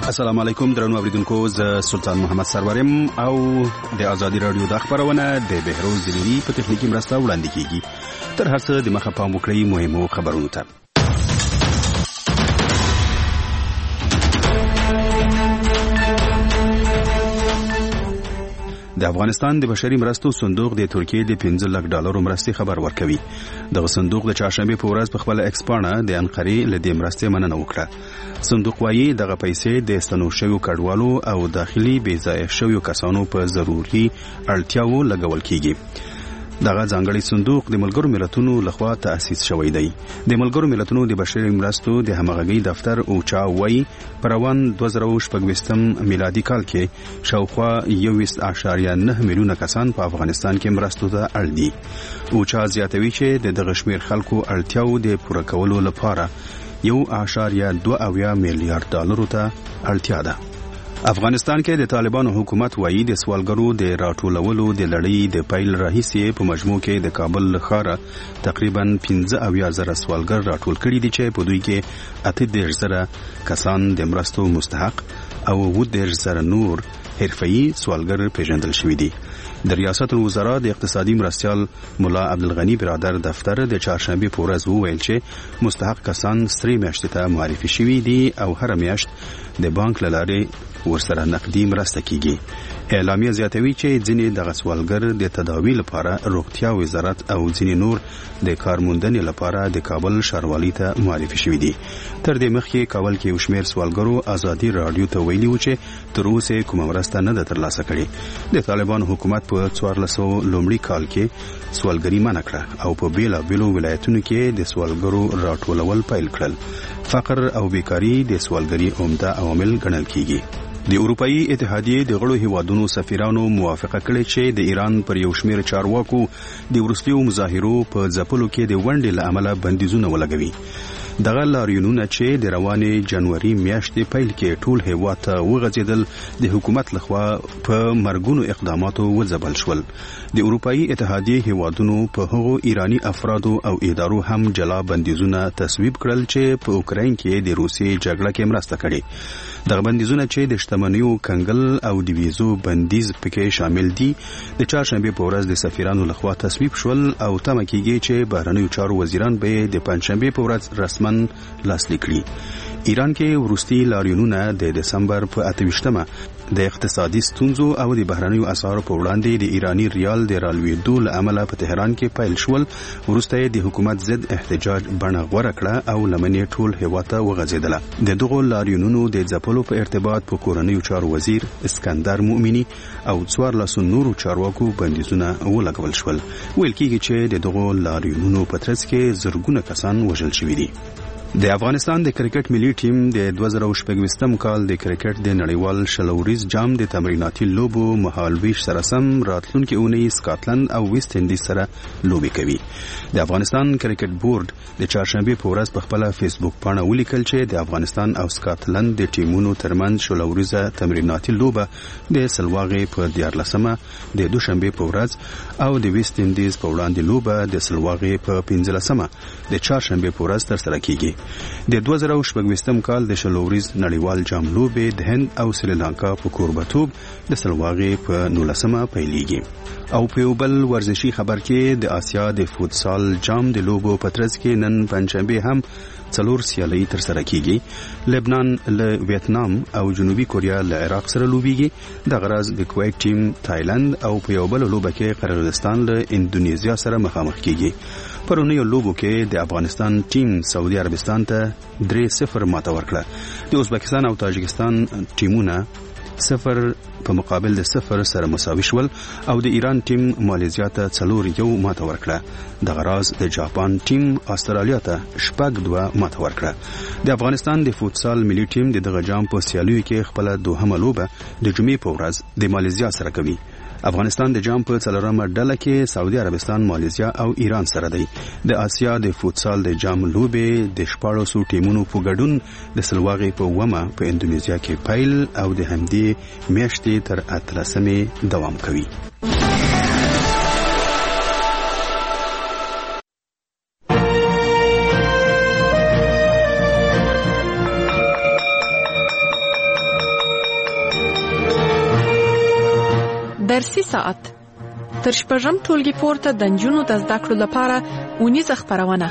السلام علیکم درنو اوریدونکو ز سلطان محمد سرورم او د ازادي رادیو د خبرونه د بهروز دلیری په تخنیکی مرسته وړاندې کیږي تر هڅه د مخه پام وکړئ مهمو خبرونو ته د افغانستان د بشري مرستو صندوق د ترکیه د 15 لک ډالر مرستې خبر ورکوي د صندوق د چهارشنبه په ورځ په خپل ایکسپانه د انقرې له دې مرستې مننه وکړه صندوق وايي دغه پیسې د ستنو شویو کډوالو او داخلي بې ځای شویو کسانو په ضروري اړتیاو لګول کیږي دغه ځانګړي صندوق د ملګرو ملتونو لخوا تأسیس شوی دی د ملګرو ملتونو د بشري مرستو د همغږي دفتر اوچا وايي پروان 2024 میلادي کال کې شاوخوا 1.9 میلیونه کسان په افغانستان کې مرستو ته اړ دي اوچا زیاتوي چې دغه شمیر خلکو اړتیاو د پوره کولو لپاره 1.2 میلیارډ ډالر ته اړتیا ده افغانستان کې د طالبانو حکومت وایي د سوالګرو د راټولولو د لړۍ د پیل راهیسې په مجموع کې د کابل ښار تقریبا 15,000 سوالګر راټول کړي دي چې په دوی کې 8,000 کسان د مرستو مستحق او 10,000 نور حرفي سوالګر پیژندل شوي دي د ریاست الوزرا د اقتصادي مرستيال مولا عبدالغنی برادر دفتر د چهارشنبه په ورځ وویل چې مستحق کسان ستري میاشتې ته معرفي شوي دي او هر میاشت د بانک له لارې ورسره نقدي مرسته کیږي اعلامیه زیاتوي چې ځینې د غسوالګر د تداوی لپاره روغتیا وزارت او ځینې نور د کارموندنې لپاره د کابل ښاروالۍ ته معرفي شوي دي تر دې مخکې کابل کې وشمیر سوالګرو ازادي رادیو ته ویلي و چې تر اوسه کومه مرسته نه ده ترلاسه کړې د طالبان حکومت په 1400 لومړي کال کې سوالګری منع کړه او په بیلابیلو ولایتونو کې د سوالګرو راټولول پیل کړل فقر او بیکاری د سوالګری عمده عوامل ګڼل کیږي د اروپאי اتحادیه د غړو هیوادونو سفیرانو موافقه کړې چې د ایران پر یو شمېر چارواکو د ورستیو مظاهرو په ځپلو کې د ونډې له امله بندیزونه ولګوي دغه لاریونونه چې د روانې جنوري میاشتې پیل کې ټول هیواد ته وغځېدل د حکومت لخوا په مرګونو اقداماتو وځبل شول د اروپאי اتحادیه هیوادونو په هغو ایرانی افرادو او ادارو هم جلا بندیزونه تصویب کړل چې په اوکراین کې د روسي جګړه کې مرسته کړې دغه بندیزونه چې د شتمنیو کنګل او د ویزو بندیز پکې شامل دي د چهارشنبه په ورځ د سفیرانو لخوا تصویب شول او تمه کیږي چې بهرنیو چارو وزیران به د پنځشنبه په ورځ رسماً لاسلیک کړي ایران کې ورستي لاریونونه د دسمبر په 28مه د اقتصادي ستونزو او د بهرنیو اسعارو په وړاندې د ایرانی ریال د رالوېدو له امله په تهران کې پیل شول ورسته د حکومت ضد احتجاج بڼه غوره کړه او لمنې ټول هیواد ته وغځېدله د دغو لاریونونو د ځپلو په ارتباط په کورنیو چارو وزیر اسکندر مؤمنی او 14 نورو چارواکو بندیزونه ولګول شول ویل کېږي چې د دغو لاریونونو په ترڅ کې زرګونه کسان وژل شوي دي د افغانستان د کرکټ ملي ټیم د 2024 کال د کرکټ د نړیوال شلوریز جام د تمریناتي لوبو مهالویش سره سم راتلونکي اونۍ سکاټلند او ویسټ انډیز سره لوبي کوي د افغانستان کرکټ بورډ د چهارشنبه په ورځ په خپل فیسبوک باندې ولیکل چې د افغانستان او سکاټلند د ټیمونو ترمنځ شلوریزه تمریناتي لوبه د سلواغې په 14مه د دوشنبه په ورځ او د ویسټ انډیز په وړاندې لوبه د سلواغې په 15مه د چهارشنبه په ورځ ترسره کیږي د 2024 کال د شلوریز نړیوال جام لوبې د هند او سریلانکا په کوربتوب د سلواغې په 19مه پیلېږي او په بل ورزشي خبر کې د آسیا د فوتسال جام د لوبو په ترڅ کې نن پنځشنبه هم څلور سیالۍ تر سره کیږي لبنان له ویتنام او جنوبي کوریا له عراق سره لوبيږي د غرض د کویت ټیم تایلند او په یو بل لوبه کې قرغیزستان له اندونیزیا سره مخامخ کیږي پرونی لوبو کې د افغانستان ټیم سعودي عربستان ته 3-0 ماته ورکړه د ازبکستان او تاجکستان ټیمونه 0 په مقابل د 0 سره مساوي شول او د ایران ټیم مالیزیا ته 4-1 ماته ورکړه د غراز د جاپان ټیم استرالیا ته 4-2 ماته ورکړه د افغانستان د فوتسال ملي ټیم د دغه جام په سیالیو کې خپل دوهمه لوبه د جمعې په ورځ د مالیزیا سره کوي افغانستان د جام په څلورمه ډله کې سعودي عربستان مالیزیا او ایران سره دی د آسیا د فوتسال د جام لوبې د 14 ټیمونو په ګډون د سلواغې په ومه په اندونیزیا کې پیل او د همدې میاشتې تر 13مې دوام کوي درسي ساعت تر شپږم ټولګي پورته د نجونو د زده کړو لپاره اونیزه خپرونه.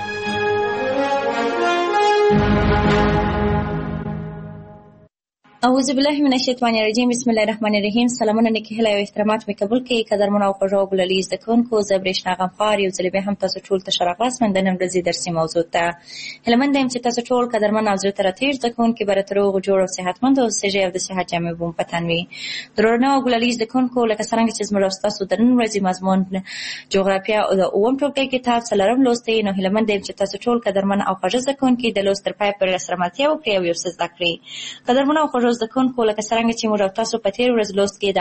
اعوذ بالله من الشیطان الرجیم. بسم الله الرحمن الرحیم. سلامونه نیکی هیله او احترامات مې قبول کړئ. قدرمن او خوږو ګلالي زده کوونکو، زه برېښنا غمخوار یو ځل بیا هم تاسو ټول ته ښه راغلاست. د نن ورځې درسي موضوع ته هیلهمنده یم چې تاسو ټول قدرمن او زړه ته راتېر زده کوونکي به راته روغ جوړ او صحتمند اوسېږئ او د صحت جامې به مو په تن وي. درنو او ګلالي زده کوونکو، لکه څرنګه چې زموږ او ستاسو د نن ورځې مضمون جغرافیه او د اووم ټولګي کتاب څلورم لوست دی، نو هیلهمنده یم چې تاسو ټول قدرمن او خوږ زده کوونکي د لوست تر پایه پورې راسره ملتیا وکړئ او یو څه زده کړئ. قدرمن او خوږ زده کوونکو، لکه څرنګه چې موږ تاسو په تیر ورځ لوست کې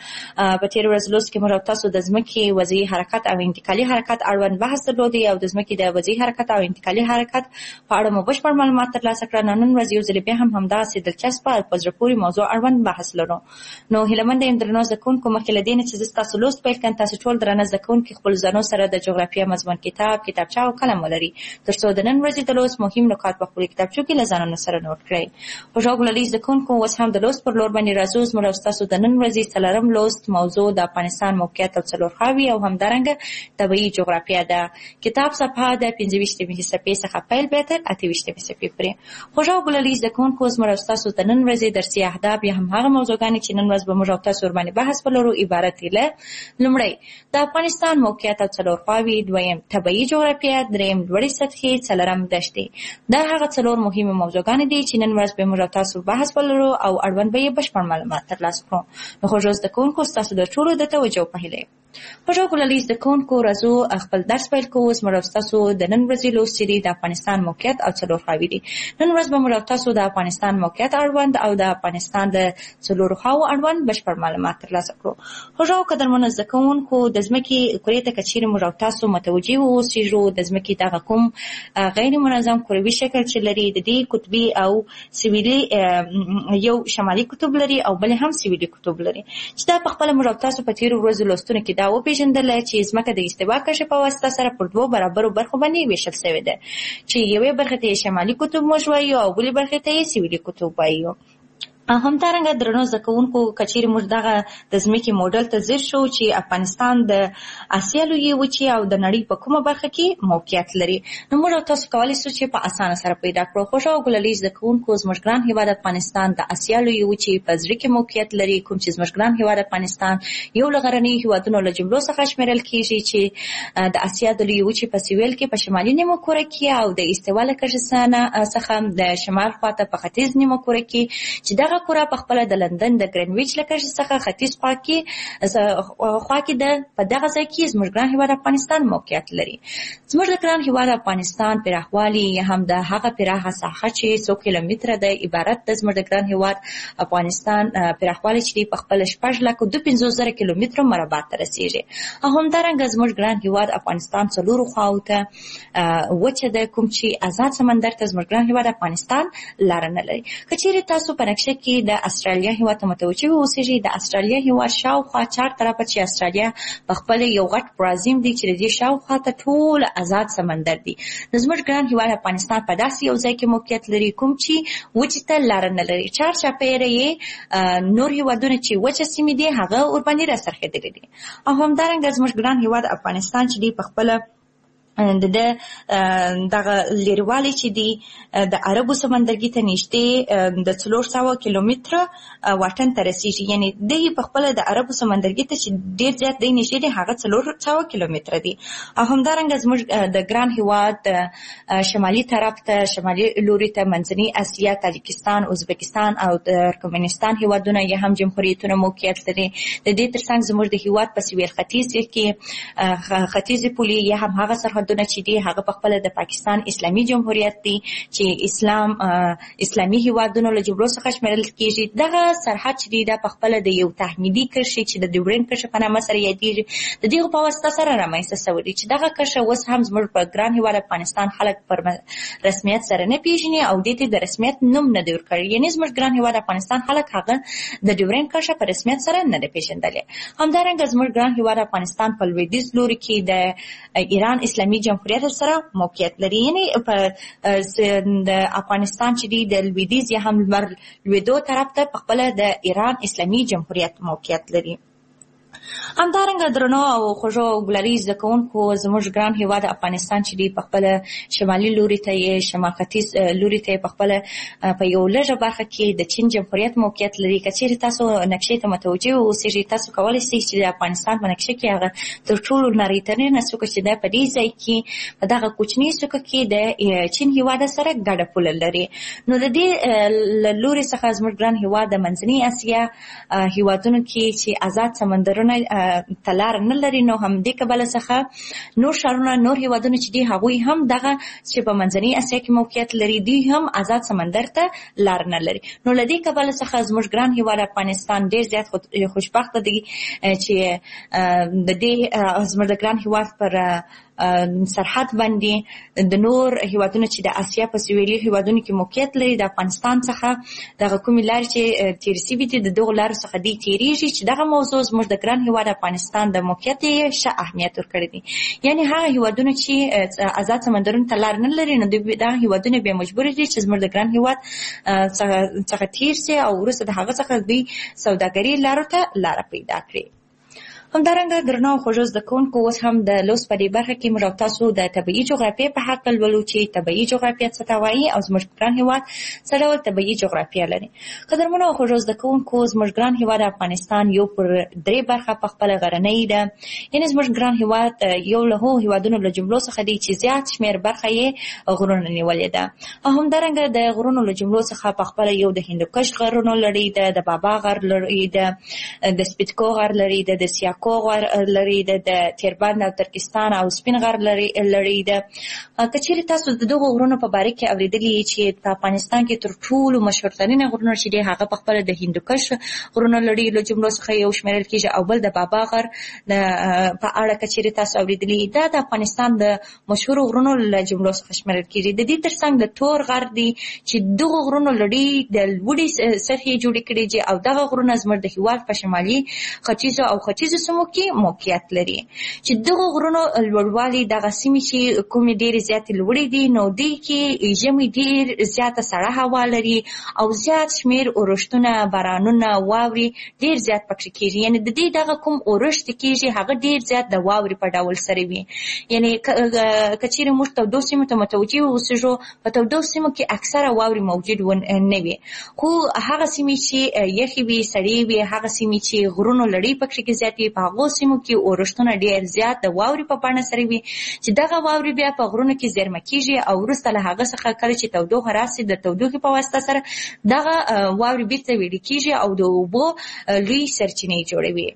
موږ تاسو د ځمکې وضعي حرکت او انتقالي حرکت اړوند بحث درلودی او د ځمکې د وضعي حرکت او انتقالي حرکت په اړه مو بشپړ معلومات ترلاسه کړل. نن ورځ یو ځل بیا هم همداسې دلچسپه او په زړه پورې موضوع اړوند بحث لرو. نو هیلهمنده یم درنو زده کوونکو، مخکې له دې نه چې زه ستاسو لوست پیل کړم، تاسو ټول درنه زده کوونکي خپل ځانو سره د جغرافیه مضمون کتابچه او قلم ولري، تر څو د نن ورځې د لوست مهم نکات په خپلو کتابچو کې له ځانونو سره نوټ کړئ. خوږو ګلالي زده کوونکو، اوس هم د لوست پر لور باندې راځو. زموږ او ستاسو د نن ورځې څلورم لوست موضوع د افغانستان موقعیت او څلورخواوې او همدارنګه طبیعي جغرافیه ده. کتاب صفحه د 25مې صفحې څخه پیل بیا تر 28مې صفحې پورې. خوږو ګلالي زده کوونکو، زموږ او ستاسو د نن ورځې درسي اهداف یا هم هغه موضوعګانې چې نن ورځ به موږ او تاسو ورباندې بحث ولرو عبارت دي له: لومړی د افغانستان موقعیت او څلورخواوې، دویم طبیعي جغرافیه، دریم لوړې سطحې، څلورم دښتې. دا هغه څلور مهمه موضوعګانې دي چې نن ورځ به موږ او تاسو بحث ولرو او اړوند به یې بشپړ معلومات ترلاسه کړو. نو خوږو زده کوونکو، ستاسو د ټولو د توجه په هیله یم. خوږو ګلالي زده کوونکو، راځو خپل درس پیل کوو. زموږ او ستاسو د نن ورځې لوست چې دی د افغانستان موقعیت او څلورخواوې دی. نن ورځ به موږ او تاسو د افغانستان موقعیت اړوند او د افغانستان د څلورخواوو اړوند بشپړ معلومات ترلاسه کړو. خوږو قدرمنو زده کوونکو، د ځمکې کورې ته که چیرې موږ او تاسو متوجه واوسېږو، د ځمکې دغه کوم غیر منظم کروي شکل چې لري، د دې قطبي او سویلي یو شمالي قطب لري او بل هم سویلي قطب لري، چې دا په خپله موږ او تاسو په تېرو ورځو لوستونو کې دا وپېژندله چې ځمکه د استوا کرښې په واسطه سره پر دوو برابرو برخو باندې ویشل شوې ده، چې یوې برخې ته یې شمالي قطب موږ وایو او بلې برخې ته یې سویلي قطب وایو. همدارنګه درنو زده کوونکو، که چیرې موږ دغه د ځمکې موډل ته ځیر شو چې افغانستان د اسیا لویې وچې او د نړۍ په کومه برخه کې موقعیت لري، نو موږ او تاسو کولی شو چې په اسانه سره پیدا کړو. خوږو ګلالي زده کوونکو، زموږ ګران هېواد افغانستان د اسیا لویې وچې په زړه کې موقعیت لري، کوم چې زموږ ګران هېواد افغانستان یو له غرنیو هېوادونو له جملو څخه شمېرل کېږي چې د اسیا د لویې وچې په سویل کې په شمالي نیمه کوره کې او د استوا له کرښې څخه د شمال خواته په ختیځ نیمه کوره کې، چې دغه کوره په خپله د لندن د ګرینویچ له کرښې څخه ختیځ خوا کې ده. په دغه ځای کې زموږ ګران هېواد افغانستان موقعیت لري. زموږ د ګران هېواد افغانستان پراخوالي یا هم د هغه پراخه ساحه چې 100 کیلومتره ده عبارت د زموږ د ګران هېواد افغانستان پراخوالی چې په خپله 6,52,000 کیلومتره مربع ته رسېږي. همدارنګه زموږ ګران هېواد افغانستان څلورو خواو ته وچه ده، کوم چې آزاد سمندر ته زموږ ګران هېواد افغانستان لاره نه لري. که چیرې تاسو په نقشه کې د استرالیا هېواد ته متوجه واوسېږئ، د استرالیا هېواد شاوخوا 4 طرفه چې استرالیا په خپله یو غټ پرازیم دی چې د دې شاوخوا ته ټول آزاد سمندر دی. زموږ ګران هېواد افغانستان په داسې یو ځای کې موقعیت لري کوم چې وچې ته لاره نه لري. چارچاپېره یې نور هېوادونه چې وچه سیمې دي هغه ورباندې راڅرخېدلي دي. او همدارنګه زموږ ګران هېواد افغانستان چې دی په خپله دغه لیروالی چې دی د عربو سمندرګي ته نږدې د 400 کیلومتره واټن ته رسېږي، یعنې دی په خپله د عربو سمندرګي ته چې ډېر زیات دی نږدې دی هغه 400 کیلومتره دی. او همدارنګه زموږ د ګران هېواد شمالي طرف ته شمالي لوري ته منځنۍ اسیا، تاجکستان، ازبکستان او ترکمنستان هېوادونه یا هم جمهوریتونه موقعیت لري. د دې ترڅنګ زموږ د هېواد په سویل ختیځ کې ختیځې پولې یا هم هغه سرحد چې دی هغه په خپله د پاکستان اسلامي جمهوریت دی چې اسلامي هېوادونو له جملو څخه شمېرل کېږي. دغه سرحد چې دی دا په خپله د یو تحمیدي کرښې چې د ډیورنډ کرښه په نامه سره یادېږي د دغو په واسطه سره رامنځته شوی دی، چې دغه کرښه اوس هم زموږ په ګران هېواد افغانستان خلک پر رسمیت سره نه پېژني او دې ته د رسمیت نوم نه دی ورکړی، یعنې زموږ ګران هېواد افغانستان خلک هغه د ډیورنډ کرښه په رسمیت سره نه دی پېژندلی. همدارنګه زموږ ګران هېواد افغانستان په لویدیځ لوري کې د ایران اسلامي جمهوریت سره موقعیت لري، یعنې په د افغانستان چې دی د لویدیځ یا هم لمر لویدو طرف ته په خپله د ایران اسلامي جمهوریت موقعیت لري. همدارنګه درنو او خوږو او ګلري زده کوونکو زموږ ګران هیواد افغانستان چې دی په خپل شمالي لوري ته یې شمال ختیځ لوري ته په خپل په یو لږه برخه کې د چین جمهوریت موقعیت لري. که چیرې تاسو نقشې ته متوجه اوسئ تاسو کولی شئ چې د افغانستان په نقشه کې هغه تر ټولو نړیترینه څوکه چې ده په دې ځای کې په دغه کوچنۍ څوکه کې د چین هیواد سره ګډه پوله لري. نو د دې لوري څخه زموږ ګران هیواد د منځنۍ اسیا هیوادونو کې چې آزاد سمندرونه تلار نه لري، نو هم دې کبله څخه نور ښارونه نور هیوادونه چې دي هغوی هم دغه چې په منځنۍ اسیا کې موقعیت لري دوی هم آزاد سمندر ته لار نه لري. نو له دې کبله څخه زموږ ګران هیواد افغانستان ډېر زیات خوشبخته دی چې د دې زموږ د ګران هیواد پر سرحد باندې د نور هیوادونو چې د آسیا په سویلي هیوادونو کې موقعیت لري د افغانستان څخه دغه کومې لارې چې تېرې شوي دي د دغو لارو څخه دوی تېرېږي چې دغه موضوع زموږ د ګران هیواد افغانستان د موقعیت یې ښه اهمیت ورکړی دی. یعنې هغه هیوادونه چې آزاد سمندرونو ته لار نه لري نو دغه هیوادونه بیا مجبور دي چې زموږ د ګران هیواد څخه تېر شي او وروسته د هغه څخه دوی سوداګري لارو ته لاره پیدا کړي. همدارنګه درنو او خوږو زده کوونکو اوس هم د لوست په دې برخه کې موږ تاسو د طبیعي جغرافیې په هکله لولو چې طبیعي جغرافیه څه ته وایي او زموږ ګران هیواد څه ډول طبیعي جغرافیه لري. قدرمنو او خوږو زده کوونکو زموږ ګران هیواد افغانستان یو پر درې برخه په خپله غرنۍ ده، یعنې زموږ ګران هیواد یو له هغو هیوادونو له جملو څخه دی چې زیات شمېر برخه یې غرونه نیولې ده. او همدارنګه د غرونو له جملو څخه په خپله یو د هندوکش غرونو لري ده، د بابا غر لري ده، د سپیتکو غر لري ده، د سیاکو غر لري ده، د تیربند او ترکستان او سپین غر لري ده. که چیرې تاسو د دغو غرونو په باره کې اورېدلي چې په افغانستان کې تر ټولو مشهورترینه غرونه چې دي هغه په خپله د هندوکش غرونه لري له جملو څخه یو شمېرل کېږي او بل د بابا غر په اړه که چیرې تاسو اورېدلي دا د افغانستان د مشهورو غرونو له جملو څخه شمېرل کېږي. د دې ترڅنګ د تور غر دی چې دغو غرونو لري د لوړې سطحې جوړې کړي دي او دغه غرونه زموږ د هېواد په شمالي ختیځو او ختیځو سیمو کې موقعیت لري چې دغه غرونو لوړوالي دغه سیمې چې کومې ډېرې زیاتې لوړې دي نو دوی کې ژمي ډېر زیاته سړه هوا لري او زیات شمېر اورښتونه، بارانونه، واورې ډېر زیات پکې کېږي. یعنې د دې دغه کوم اورښت کېږي هغه ډېر زیات د واورې په ډول سره وي. یعنې که چیرې موږ تودو سیمو ته متوجه اوسېږو په تودو سیمو کې اکثره واورې موجود نه وي، خو هغه سیمې چې یخې وي، سړې وي، هغه سیمې چې غرونو لړۍ پکې زیات وي په هغو سیمو کې اورښتونه ډېر زیات د واورې په بڼه سره وي چې دغه واورې بیا په غرونو کې زیرمه کېږي او وروسته له هغه څخه کله چې تودوخه راسي د تودوخې په واسطه سره دغه واورې بیرته ویلې کېږي او د اوبو لوی سرچینې جوړوي.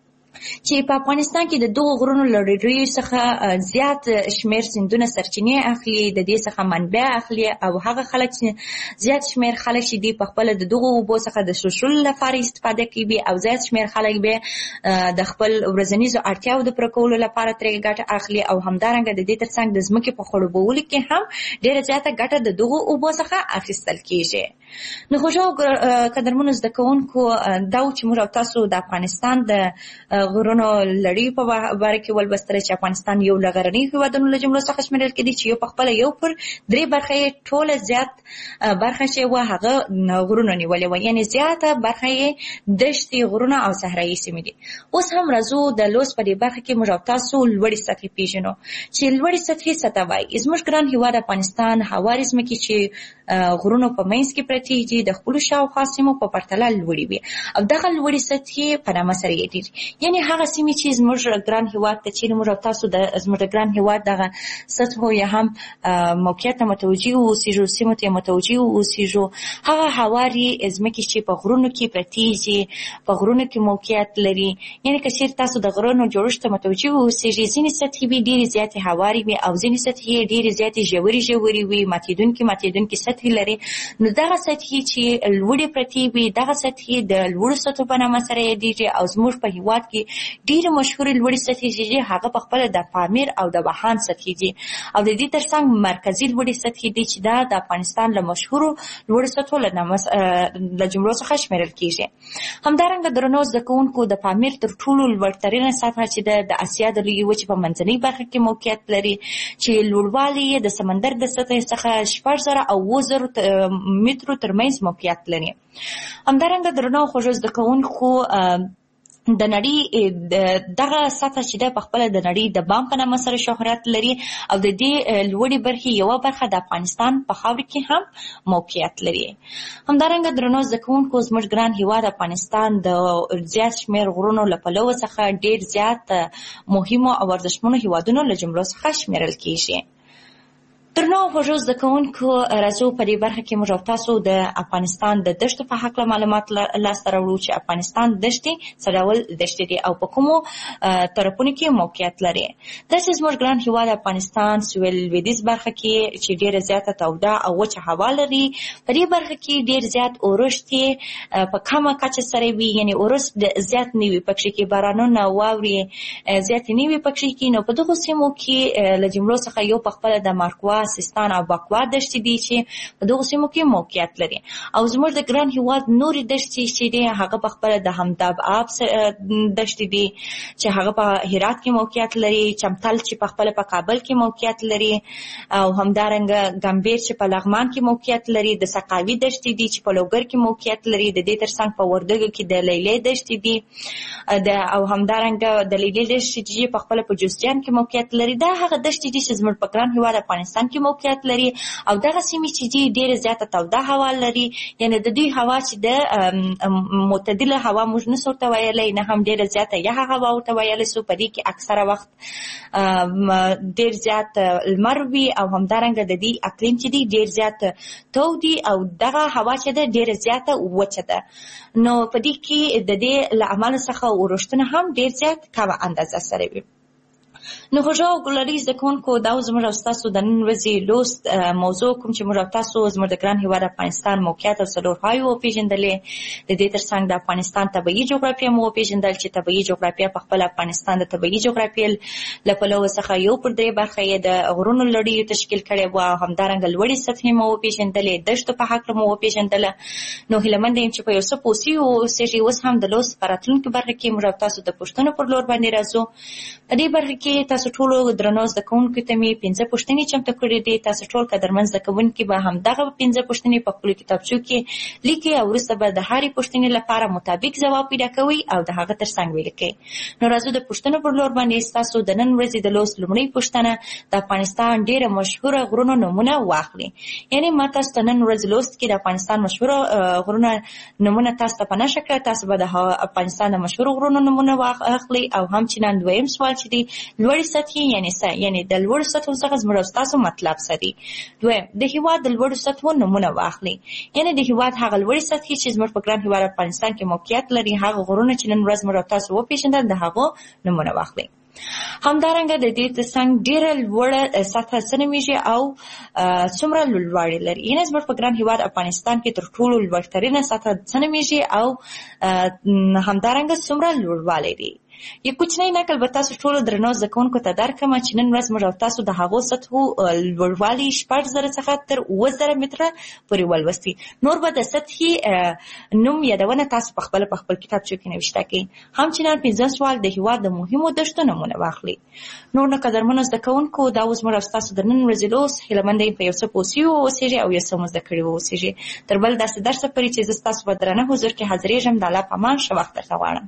چې په افغانستان کې د دغو غرونو له ډېریو څخه زیات شمېر سیندونه سرچینې اخلي، د دې څخه منبع اخلي او هغه خلک چې زیات شمېر خلک چې دي په خپله د دغو اوبو څخه د څښلو لپاره استفاده کوي او زیات شمېر خلک به د خپل ورځنیزو اړتیاوو د پوره کولو لپاره ترې ګټه اخلي او همدارنګه د دې ترڅنګ د ځمکې په خړوبولو کې هم ډېره زیاته ګټه د دغو اوبو څخه اخیستل کېږي. نو خوږو قدرمنو زده کوونکو دا و چې موږ او تاسو د افغانستان د غرونو لړۍ په باره کې ولوستله چې افغانستان یو له غرنیو هېوادونو له جملو څخه شمېرل کېدی چې یو په خپله یو پر درې برخه یې ټوله زیات برخه چې وه هغه غرونو نیولې وه، یعنې زیاته برخه یې دښتې، غرونه او صحرایي سیمې دي. اوس هم راځو د لوست په دې برخه کې موږ او تاسو لوړې سطحې پېژنو چې لوړې سطحې څه ته وایي. زموږ ګران هېواد افغانستان هوارې ځمکې چې غرونو په منځ کې پرتې دي د خپلو شاوخوا سیمو په پرتله لوړې وي او دغه لوړې سطحې په نامه سره یادېږي. یعنې هغه سیمې چې زموږ ګران هېواد ته چیرې موږ او تاسو د زموږ ګران هېواد دغه سطحو یا هم موقعیت ته متوجه اوسېږو، سیمو ته متوجه اوسېږو، هغه هوارې ځمکې چې په غرونو کې پرتې دي، په غرونو کې موقعیت لري. یعنې که چیرې تاسو د غرونو جوړښت ته متوجه اوسېږئ ځینې سطحې به ډېرې زیاتې هوارې وي او ځینې سطحې ډېرې زیاتې ژورې وي، ماتېدونکې سطحې لري. نو دغه سطحې چې لوړې پرتې وي دغه سطحې د لوړو سطحو په نامه سره یادېږي او زموږ په هېواد کې ډېرې مشهورې لوړې سطحې چې دي هغه په خپله د پامیر او د واخان سطحې دي او د دې ترڅنګ مرکزي لوړې سطحې دي چې دا د افغانستان له مشهورو لوړو سطحو له جملو څخه شمېرل کېږي. همدارنګه درنو زده کوونکو د پامیر تر ټولو لوړترینه سطحه چې ده د اسیا د لویې وچې په منځنۍ برخه کې موقعیت لري چې لوړوالی یې د سمندر د سطحې څخه 6000 او 7000 مترو ترمنځ موقعیت لري. همدارنګه درنو خوږو زده کوونکو د نړۍ دغه سطح چې ده په خپل د نړۍ د بام په نامه سره شهرت لري او د دې لوړې برخې یوه برخه د افغانستان په خاوره کې هم موقعیت لري. همدارنګه درنو زده کوونکو زموږ ګران هیواد افغانستان د زیات شمېر غرونو له پلوه څخه ډېر زیات مهمو او ارزښتمنو هیوادونو له جملو څخه شمېرل کیږي. درنو خوږو زده کوونکو راځو په دې برخه کې موږ او تاسو د افغانستان د دښتو په هکله معلومات لاسته راوړو چې افغانستان دښتې څه ډول دښتې دي او په کومو طرفونو کې موقعیت لري. داسې زموږ ګران هیواد افغانستان سویل لویدیځ برخه کې چې ډېره زیاته توده او وچه هوا لري، په دې برخه کې ډېر زیات اورښت په کمه کچه سره وي، یعنې اورښت زیات نه وي پکښې کې، بارانونه واورې زیاتې نه وي پکښې کې. نو په دغو سیمو کې له جملو څخه یو په خپله د مارکوا، سیستان او باکوا دښتې دي چې په دغو سیمو کې موقعیت لري. او زموږ د ګران هیواد نورې دښتې چې دي هغه په خپله د همداب آب دښتې دي چې هغه په هرات کې موقعیت لري، چمتل چې په خپله په کابل کې موقعیت لري، او همدارنګه ګمبیر چې په لغمان کې موقعیت لري، د سقاوي دښتې دي چې په لوګر کې موقعیت لري، د دې ترڅنګ په وردګو کې د لیلې دښتې دي، او همدارنګه د لیلې دښتې چې په خپله په جوزجان کې موقعیت لري. دا هغه دښتې دي چې زموږ په ګران هیواد افغانستان کې موقعیت لري. او دغه سیمې چې دي ډېره زیاته توده هوا لري، یعنې د دوی هوا چې د معتدله هوا موږ نسو ورته ویلی، نه هم ډېره زیاته یخه هوا ورته ویلی سو. په دې کې اکثره وخت ډېر زیات لمر وي او همدارنګه د دې اقلیم چې دی ډېر زیات تودي او دغه هوا چې ده ډېره زیاته وچه ده. نو په دې کې د دې له امله څخه اورښتونه هم ډېر زیات کمه اندازه سره وي. نو خوږو او ګلالي زده کوونکو، دا زموږ او ستاسو د نن ورځې لوست موضوع کوم چې موږ او تاسو زموږ د ګران هیواد افغانستان موقعیت او څلورپایې وپېژندلې. د دې ترڅنګ د افغانستان طبیعي جغرافیه مو وپېژندل چې طبیعي جغرافیه په خپله افغانستان د طبیعي جغرافیې له پلوه څخه یو پر درې برخه یې د غرونو لړیو تشکیل کړې وه، او همدارنګه لوړې سطحې مو وپېژندلې، دښتو په هکله مو وپېژندله. نو هیله منده یم چې په یو څه پوه اوسېږئ. اوس هم د لوست په راتلونکي برخه کې موږ او تاسو د پوښتنو پر لور باندې راځو. په دې برخه کې تاسو ټولو درنو زده کوونکو ته مې 5 پوښتنې چمتو کړې دي. تاسو ټول قدرمن زده کوونکي به همدغه 5 پوښتنې په خپلو کتابچو کې لیکئ او وروسته به د هرې پوښتنې لپاره مطابق ځواب پیدا کوئ او د هغه ترڅنګ ولیکئ. نو راځو د پوښتنو پر لور باندې ستاسو د نن ورځې د لوست لومړۍ پوښتنه د افغانستان ډېره مشهوره غرونو نومونه واخلي. یعنې ما تاسو ته نن ورځ لوست کې د افغانستان مشهوره غرونه نومونه تاسو ته په نښه کړه. تاسو به د افغانستان د مشهورو غرونو نومونه واخلئ. او همچنان دویم سوال چې دی لوړې سطحې یعنې د لوړو سطحو څخه زموږ او ستاسو مطلب څه دی. دویم د هېواد د لوړو سطحو نومونه واخلئ. یعنې د هېواد هغه لوړې سطحې چې زموږ په ګران هېواد افغانستان کې موقعیت لري، هغه غرونه چې نن ورځ موږ او تاسو وپېژندل، د هغو نومونه واخلئ. همدارنګه د دې ترڅنګ ډېره لوړه سطحه څه نومیږي او څومره لوړوالی لري. یعنې زموږ په ګران هېواد افغانستان کې تر ټولو لوړترینه سطحه څه نومیږي او همدارنګه څومره لوړوالی لري. یو کوچنی نقل به تاسو ټولو درنو زده کوونکو ته درکړم چې نن ورځ موږ او تاسو د هغو سطحو لوړوالی 6,000 څخه تر 7,000 متره پورې ولوستي. نور به د سطحې نوم یادونه تاسو په خپل کتابچو کې نوشته کړئ. همچنان 5 سوال د هېواد د مهمو دښتو نومونه واخلئ. نور نو قدرمنو زده کوونکو، دا اوس موږ او ستاسو د نن ورځې لوست هیله منده یم په یو څه پوه سوي واوسېږئ او یو څه مو زده کړي واوسېږئ. تر بل داسې درسه پورې چې زه ستاسو په درانه حضور کې حاضرېږم، د الله په امان ښه وخت درته غواړم.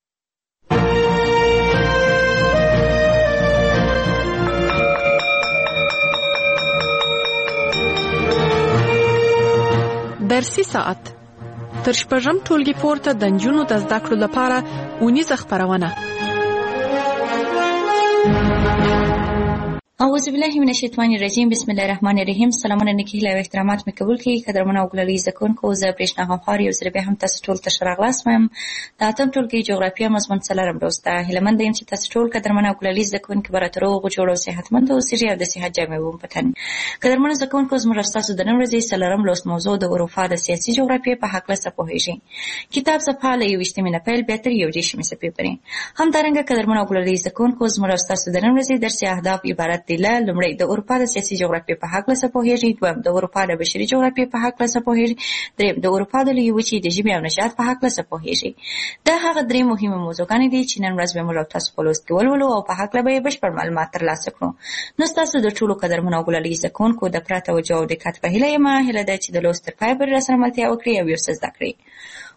درسي ساعت تر شپږم ټولګي پورته د نجونو د زده کړو لپاره اونیزه خپرونه. اعوذ بالله من الشیطان الرجیم. بسم الله الرحمن الرحیم. سلامونه نیکی هیله او احترامات مې قبول کړئ. قدرمن او ګلالي زده کوونکو، زه برېښنا غمخوار یو ځل بیا هم تاسو ټول ته ښه راغلاست وایم. د 8م ټولګي جغرافیه مضمون 4م لوست ده. هیله منده یم چې تاسو ټول قدرمن او ګلالي زده کوونکي به راته روغ جوړ او صحتمند اوسېږئ او د صحت جامې به مو په تن. قدرمنو زده کوونکو، زموږ او ستاسو د نن ورځې 4م لوست موضوع د اروپا د سیاسي جغرافیې په هکله څه پوهېږئ. کتاب صفحه له 21 نه پیل بیا تر 21 صفحې پورې. همدارنګه قدرمن او ګلالي زده کوونکو، زموږ او ستاسو د نن ورځې درسي اهداف عبارت دي له: لومړی د اروپا د سیاسي جغرافیې په هکله څه پوهېږئ. دویم د اروپا د بشري جغرافیې په هکله څه پوهېږئ. دریم د اروپا د لویې وچې د ژبې او نژاد په هکله څه پوهېږئ. دا هغه 3 مهمه موضوعګانې دي چې نن ورځ به موږ او تاسو په لوست کې ولولو او په هکله به یې بشپړ معلومات ترلاسه کړو. نو ستاسو د ټولو قدرمنو او ګلالي زده کوونکو د پوره توجه او دقت په هیله یم. هیله ده چې د لوست تر پایه پورې راسره ملتیا وکړئ او یو څه زده کړئ.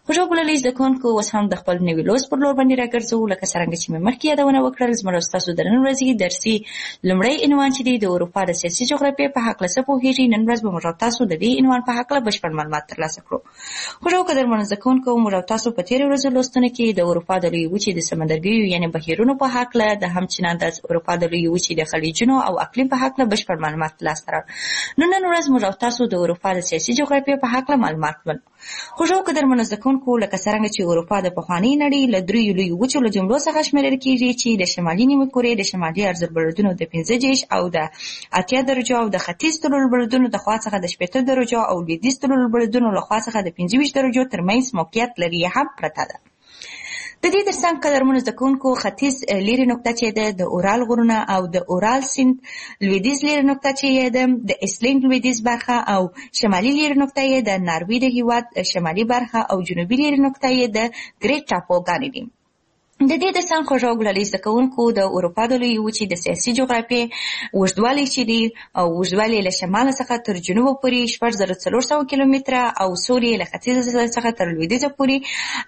خوشحال ګلالي زده کوونکو اوس هم د خپل نوي لوست پر لور باندې راګرځو. لکه څرنګه چې مې مخکې یادونه وکړل، زموږ ستاسو د نن ورځې درسي لومړی عنوان چې دی د اروپا د سیاسي جغرافیې په هکله څه پوهېږي. نن ورځ به موږ تاسو د دې عنوان په هکله بشپړ معلومات ترلاسه کړو. خوشحال قدرمنو زده کوونکو، موږ تاسو په تېرو ورځو لوستونو کې د اروپا د لویې وچې د سمندرګیو یعنې بهیرونو په هکله، د همچنان د اروپا د لویې وچې د خلیجونو او اقلیم په هکله بشپړ معلومات ترلاسه کړل. نن ورځ موږ تاسو د اروپا د سیاسي جغرافیې په هکله معلومات ولرو. خوشحال قدرمنو زده کوونکو، لکه څرنګه چې اروپا د پخوانۍ نړۍ له دریو لویو وچو له جملو څخه شمیرل کېږي چې د شمالي نیمه کورې د شمالي ارزبردونو د 15 او د 80 درجو او د ختیځ طلوعالبردونو د خوا څخه د 80 درجو او لویدیځ طلوعالبردونو له خوا څخه د 25 درجو ترمنځ موقعیت لري هم پرته ده. د دې ترڅنګ قدرمنو زده کوونکو، ختیځ لیرې نقطه چې ده د اورال غرونه او د اورال سیند، لویدیځ لیرې نقطه چې ده د ایسلینډ لویدیځ برخه او شمالي لیرې نقطه یې د ناروې د هیواد شمالي برخه او جنوبي لیرې نقطه یې د ګریټ ټاپوګانې دي. د دې ترڅنګ خوشحال ګلالي زده کوونکو د اروپا د لویې وچې د سیاسي جغرافیې اوږدوالی چې دی او اوږدوالی له شمال څخه تر جنوب پورې 4400 کیلومتره او سوري له ختیځ څخه تر لویدیځ پورې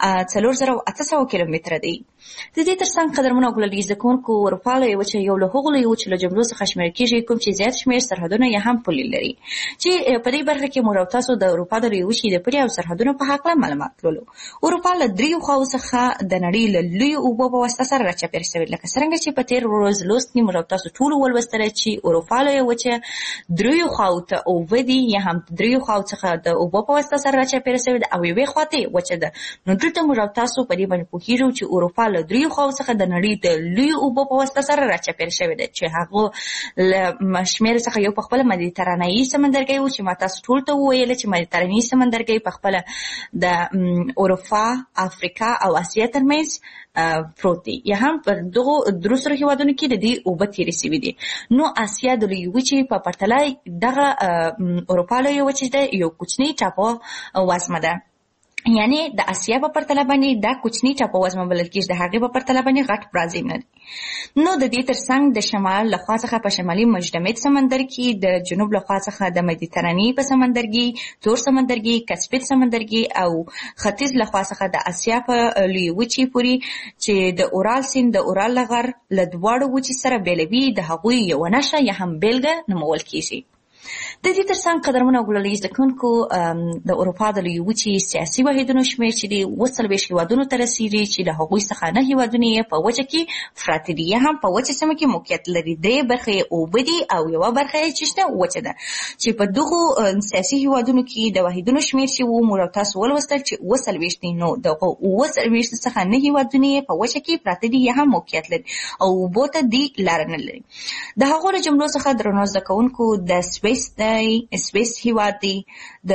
4800 کیلومتره دی. د دې ترڅنګ قدرمنو ګلالي زده کوونکو، اروپا لویې وچه یو له هغو لویې وچو له جملو څخه شمیرل کېږي کوم چې زیات شمېر سرحدونه یې هم پولې لري، چې په دې برخه کې موږ تاسو د اروپا د لویې وچې د پولې او سرحدونو په هکله معلومات لولو. اروپا له دریو خواو څخه د نړۍ له لویو اوبو په واسطه سره راچاپېر شوې، لکه څرنګه چې په تېر ورځ لوست کې موږ تاسو ټولو ولوستله چې اروپا لویه وچه دریو خواو ته اوبه دي یا هم دریو خواو څخه د اوبو په واسطه سره راچاپېره شوې ده او یوې خواته وچه ده. نو دلته موږ تاسو په دې باندې پوهېږو چې اروپا له دریو خواو څخه د نړۍ د لویو اوبو په واسطه سره راچاپېره شوې ده، چې هغه له شمېر څخه یو په خپله مدیترانهیي سمندرګی و چې ما تاسو ټولو ته وویله چې مدیترانهیي سمندرګی په خپله د اروپا، افریقا او اسیا ترمنځ پروت دی، یا هم پر دغو درو سره هیوادونو کې د دې اوبه تېرې شوي دي. نو اسیا د لویې وچې په پرتله دغه اروپا لویه وچې ده یو کوچنی ټاپو وزمه ده، یعنی د اسیا په پرتله باندې دا کوچنی ټاپو وزمه بلل کېږي، د هغې په پرتله باندې غټ برازیل نه دی. نو د دې ترڅنګ د شمال لخوا څخه په شمالي مجدمد سمندر کې، د جنوب لخوا څخه د مدیترانې په سمندرګي، تور سمندرګي، کسپید سمندرګي او ختیځ لخوا څخه د اسیا په لویې وچې پورې چې د اورال سیند د اورال لغر له دواړو وچې سره بیلوي، د هغوی یوه نښه یا هم بیلګه نومول کېږي. د دې ترڅنګ قدرمنو ګلالي زده کوونکو، د اروپا د لویې وچې سیاسي واحدونو شمېر چې دی 40 هیوادونو ته رسېږي، چې له هغوی څخه 9 هیوادونه یې په وچه کې پراته دي یا هم په وچه سیمه کې موقعیت لري. 3 برخې یې اوبه دي او یوه برخه یې چې شته وچه ده، چې په دغو سیاسي هیوادونو کې د واحدونو شمېر چې و موږ تاسو ولوستل چې 40 دي. نو دغه 40 څخه 9 هیوادونه یې په وچه کې پراته دي یا هم موقعیت لري او اوبو ته دي لاره نه لري. د هغو له جملو څخه درنو زده کوونکو د سویس هیواد دی، د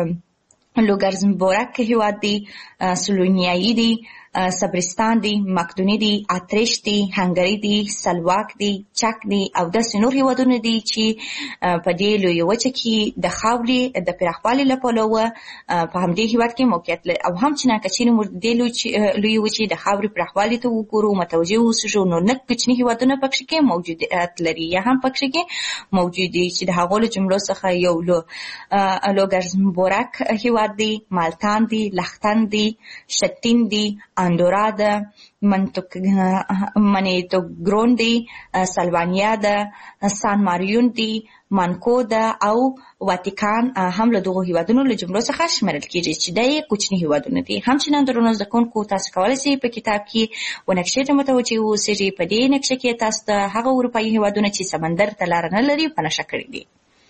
لوګزمبورګ هیواد دی، سلوونیایي دی، صبرستان دی، مقدوني دی، اتریش دی، هنګري دی، سلواک دی، چک دی او داسې نور هیوادونه دي چې په دې لویه وچه کې د خاورې د پراخوالي له پلوه په همدې هیواد کې موقعیت لري. او هم چنانکه چې موږ د دې لویې وچې د خاورې پراخوالي ته وګورو، متوجه اوسو، نو نه کوچني هیوادونه پکې کې موجودیت لري یا هم پکې کې موجود دي، چې د هغو له جملو څخه یو لوګزمبورګ هیواد دی، مالتان دی، لختن دی، شتین دی، اندورا ده، منیتوګرون دی، سلوانیا ده، سان ماریون دی، مانکو ده او واتیکان هم له دغو هیوادونو له جملو څخه شمیرل کېږي، چې دا یې کوچني هیوادونه دي. همچنان درنو زده کوونکو، تاسو کولی شئ په کتاب کې و نقشې ته متوجه اوسئ. په دې نقشه کې تاسو ته هغه اروپایي هیوادونه چې سمندر ته لاره نه لري په نښه کړي دي.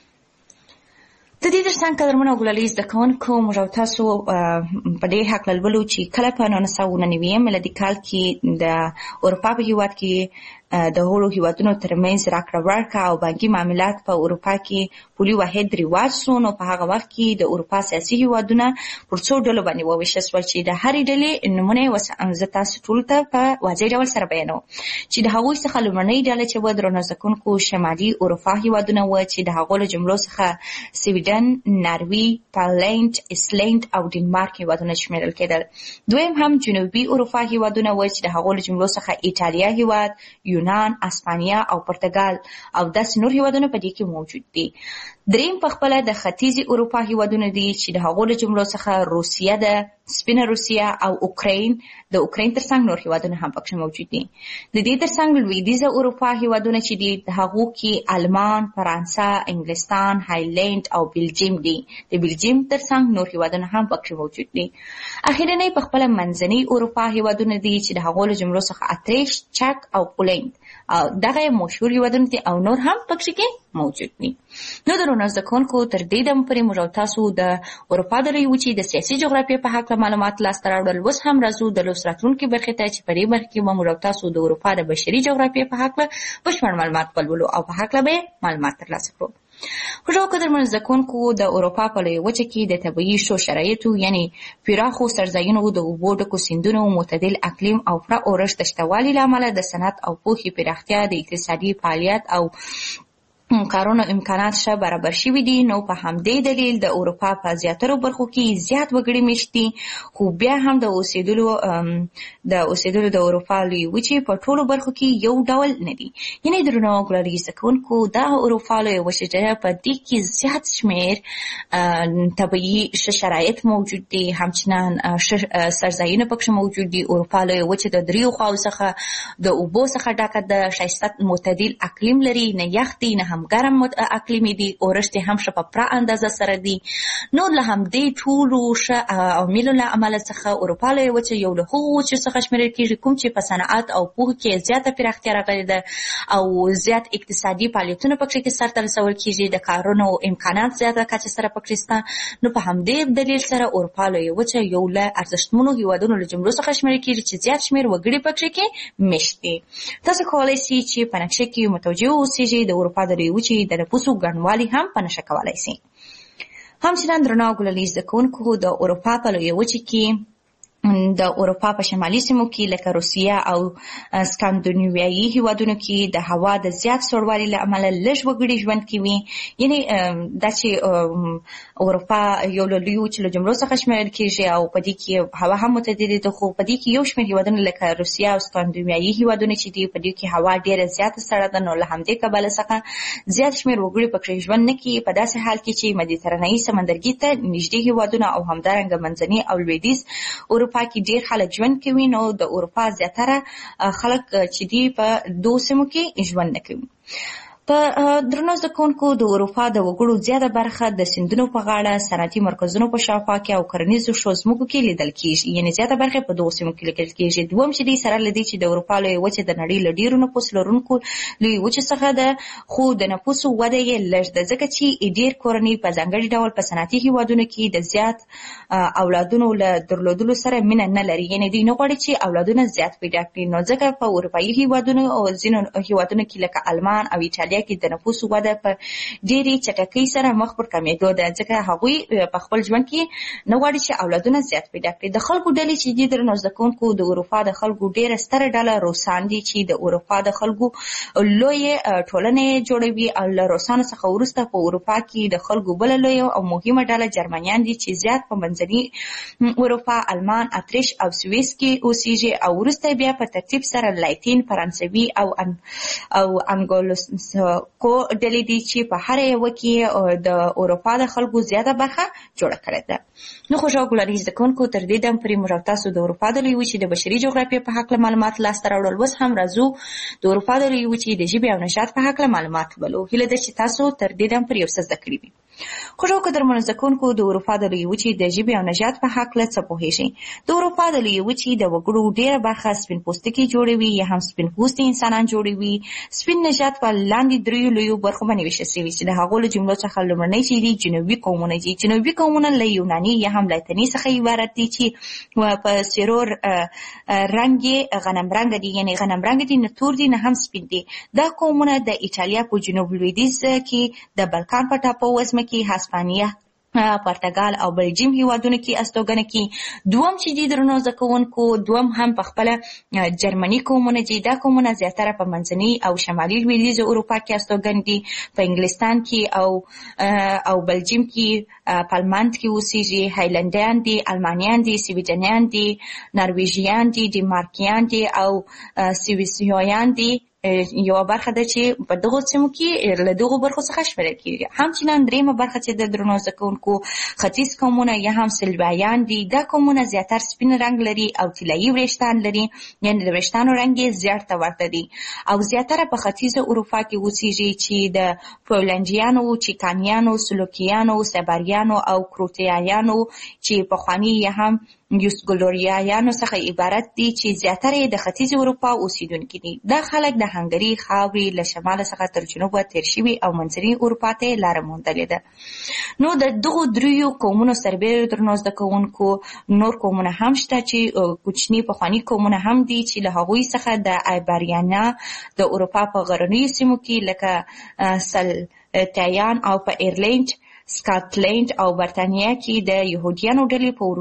د دې ترڅنګ قدرمنو ګلالي زده کوونکو، موږ تاسو په دې هکله لولو چې کله په 1999 میلادي کال کې د اروپا په هیواد کې د هغو هیوادونو ترمنځ راکړه ورکړه او بانکي معاملات په اروپا کې پولي واحد رواج شو. نو په هغه وخت کې د اروپا سیاسي هیوادونه پر څو ډلو باندې وویشل شول، چې د هرې ډلې نومونه زه تاسو ټولو ته په واضح ډول سره بیانوم. چې د هغوی څخه لومړنۍ ډله چې وه درنو زده کوونکو شمالي اروپا هیوادونه وه، چې د هغو له جملو څخه سویډن، ناروې، پالنډ، ایسلینډ او ډنمارک هیوادونه شمیرل کېدل. دویم هم جنوبي اروپا هیوادونه وه، چې د هغو له جملو څخه ایټالیا هیواد، یونان، اسپانیا او پرتګال او داسې نور هیوادونه په دې کې موجود دي. دریم په خپله د ختیځې اروپا هیوادونه دي چې د هغو له جملو څخه روسیه ده، سپینه روسیه او اوکراین. د اوکراین ترڅنګ نور هیوادونه هم پکې موجود دي. د دې ترڅنګ لویدیځه اروپا هیوادونه چې دي د هغو کې آلمان، فرانسه، انګلستان، هایلند او بلجیم دي. د بلجیم ترڅنګ نور هیوادونه هم پکې موجود دي. اخیرنی په خپله منځنۍ اروپا هیوادونه دي چې د هغو له جملو څخه اتریش، چک او پولند او دغه مشهور هیوادونه دي او نور هم پکې کې موجود دي. نو درنو زده کوونکو تر دې دمه پورې موږ او تاسو د اروپا د لویې وچې د سیاسي جغرافیې په هکله معلومات لاسته راوړل. اوس هم راځو د لوست راتلونکي برخې ته چې په دې برخه کې به موږ او تاسو د اروپا د بشري جغرافیې په هکله بشپړ معلومات ولولو او په هکله به معلومات ترلاسه کړو. خوږو قدرمنو زده کوونکو د اروپا په لویې وچه کې د طبیعي ښو شرایطو یعنی پراخو سرځایونو، د اوبو ډکو سیندونو، معتدل اقلیم او پوره اورښت د شتوالي له امله د صنعت او پوهې پراختیا، د اقتصادي فعالیت او کارونو امکانات ښه برابر شوي دي. نو په همدې دلیل د اروپا په زیاترو برخو کې زیات وګړي مېشت دي، خو بیا هم د اوسېدلو د اروپا لویې وچې په ټولو برخو کې یو ډول نه دي. یعنې درنو ګلالي زده کوونکو دا اروپا لویه وچه په دې کې زیات شمېر طبیعي ښه شرایط موجود دي، همچنان سرځایونه پکښې موجود دي. اروپا لویه وچه د دریو خواو څخه د اوبو څخه ډکه د ښایسته معتدل اقلیم لري، نه یخ دي نه هم ګرم اقلیمي دي، اورښت هم ښه په پوره اندازه سره دي. نو له همدې ټولو ښه عواملو له امله څخه اروپا لویه وچه یو له هغو وچو څخه شمېرل کېږي کوم چې په صنعت او پوهه کې زیاته پراختیا راغلې ده او زیات اقتصادي فعالیتونه پکې کې سرته رسول کېږي، د کارونو امکانات زیاته کچه سره پکې شته. نو په همدې دلیل سره اروپا لویه وچه یو له ارزښتمنو هیوادونو له جملو څخه شمېرل کېږي چې زیات شمېر وګړي پکې کې مېشت دي. تاسو کولی شئ چې په نقشه کې متوجه اوسئ د اروپا د وچې د نفوسو ګڼوالی هم په نښه کولی شي. همچنان درنو ګلالي زده کوونکو د اروپا په لویه وچې کې د اروپا په شمالي سیمو کې لکه روسیه او سکاندیناویایي هیوادونو کې د هوا د زیات سړوالي له امله لږ وګړي ژوند کوي. یعنې دا چې اروپا یو له لویو وچو له جملو څخه شمېرل کېږي او په دې کې هوا هم متعدده ده، خو په دې کې یو شمېر هیوادونه لکه روسیه او سکاندیناویایي هیوادونه چې دي په دې کې هوا ډېره زیاته سړه ده. نو له همدې کبله څخه زیات شمېر وګړي پکې ژوند نه کوي په داسې حال کې چې مدیترانهیي سمندرګي ته نږدې هیوادونه او همدارنګه منځني او لویدیځ اروپا کې ډېر خلک ژوند کوي. نو د اروپا زیاتره خلک چې دي په دوو سیمو کې ژوند نه کوي. په درنو زده کوونکو د اروپا د وګړو زیاته برخه د سیندونو په غاړه، صنعتي مرکزونو په شاوخوا کې او کرنیزو ښو ځمکو کې لیدل کېږي. یعنې زیاته برخه په دوو سیمو کې لیدل کېږي. دوم چې دی سره له دې چې د اروپا لویه وچه د نړۍ له ډېرو نفوس لرونکو لویې وچې څخه ده، خو د نفوسو وده یې لږ ده، ځکه چې ډېر کورنۍ په ځانګړي ډول په صنعتي هیوادونو کې د زیات اولادونو له درلودلو سره مینه نه لري. یعنې دوی نه غواړي چې اولادونه زیات پیدا کړي. نو ځکه په اروپایي هیوادونو او ځینو هیوادونو کې لکه آلمان او ایټالیا کې د نفوسو وده په ډېرې چټکۍ سره مخ پر کمېدو ده، ځکه هغوی په خپل ژوند کې نه غواړي چې اولادونه زیات پیدا کړي. د خلکو ډلې چې دي درنو زده کوونکو د اروپا د خلکو ډېره ستره ډله روسان دي چې د اروپا د خلکو لویې ټولنې جوړوي. او له روسانو څخه وروسته په اروپا کې د خلکو بله لویه او مهمه ډله جرمنیان دي چې زیات په منځني اروپا، آلمان، اتریش او سویس کې اوسېږي. او وروسته بیا په ترتیب سره لاتین، فرانسوي او انګلوساکسو ډلې دي چې په هر یوه کې د اروپا د خلکو زیاته برخه جوړه کړې ده. نو خوږو ګلالي زده کوونکو تر دې دمه پورې موږ تاسو د اروپا د لویې وچې د بشري جغرافیې په هکله معلومات لاسته راوړل. اوس هم راځو د اروپا د لویې وچې د ژبې او نژاد په هکله معلومات ولولو. هیله ده چې تاسو تر دې دمه پورې یو څه زده کړي وي. خوږو قدرمنو زده کوونکو د اروپا د لویې وچې د ژبې او نژاد په هکله څه پوهېږئ؟ د اروپا د لویې وچې د وګړو ډېره برخه سپین پوستکي جوړوي یا هم سپین پوستي انسانان جوړوي. سپین نژاد په لاندې دریو لویو برخو باندې ویشل شوي چې د هغو له جملو څخه لومړنی چې دي جنوبي قومونه دي. جنوبي قومونه له یوناني یا هم لاتیني څخه عبارت دي چې په سیرو رنګ یې غنم رنګ دي، یعنې غنم رنګ دي، نه تور دي نه هم سپین دي. دا قومونه د ایټالیا په جنوب لویدیځ کې د بلکان په ټاپو وزمه کې، هسپانیا، پرتګال او بلجیم هیوادونو کې استوګنه کوي. دوم چې دي درنو زده کوونکو، دوم هم په خپله جرمني قومونه دي. دا قومونه زیاتره په منځني او شمالي لویدیځه اروپا کې استوګن دي. په انګلستان کې او بلجیم کې پالماند کې اوسېږي. هایلندیان دي، المانیان دي، سویډنیان دي، نرویژیان دي، ډنمارکیان دي او سویسریان دي. یو برخه ده چې په دغو سیمو کې له دغو برخو څخه شمیرل کیږي. همچنان دریمه برخه چې د درنو زده کوونکو ختیځ قومونه یا هم سلوایان دي، دا قومونه زیاتر سپین رنګ لري او طلایي وریښتان لري، یعنې د وریښتانو رنګ یې زیړ ته ورته دی او زیاتره په ختیځه اروپا کې اوسیږي چې د پولنډیانو، چیکانیانو، سلوکیانو، سباریانو او کروتیایانو چې پخواني یا هم یوسګلوریایانو څخه عبارت دي چې زیاتره د ختیځ اروپا اوسیدونکي دي. دا خلک د هنګري خاورې له شماله څخه تر جنوبه تیر شوي او منځنۍ اروپا ته لاره موندلې ده. نو د دغو دریو قومونو سربېره درنو زده کوونکو نور قومونه هم شته چې کوچني پخواني قومونه هم دي چې له هغوی څخه د ایبریانا د اروپا په غرنیو سیمو کې لکه سلتیان او په ایرلینډ، سکاټلند او برتانیا کې د یهودیانو ډلې په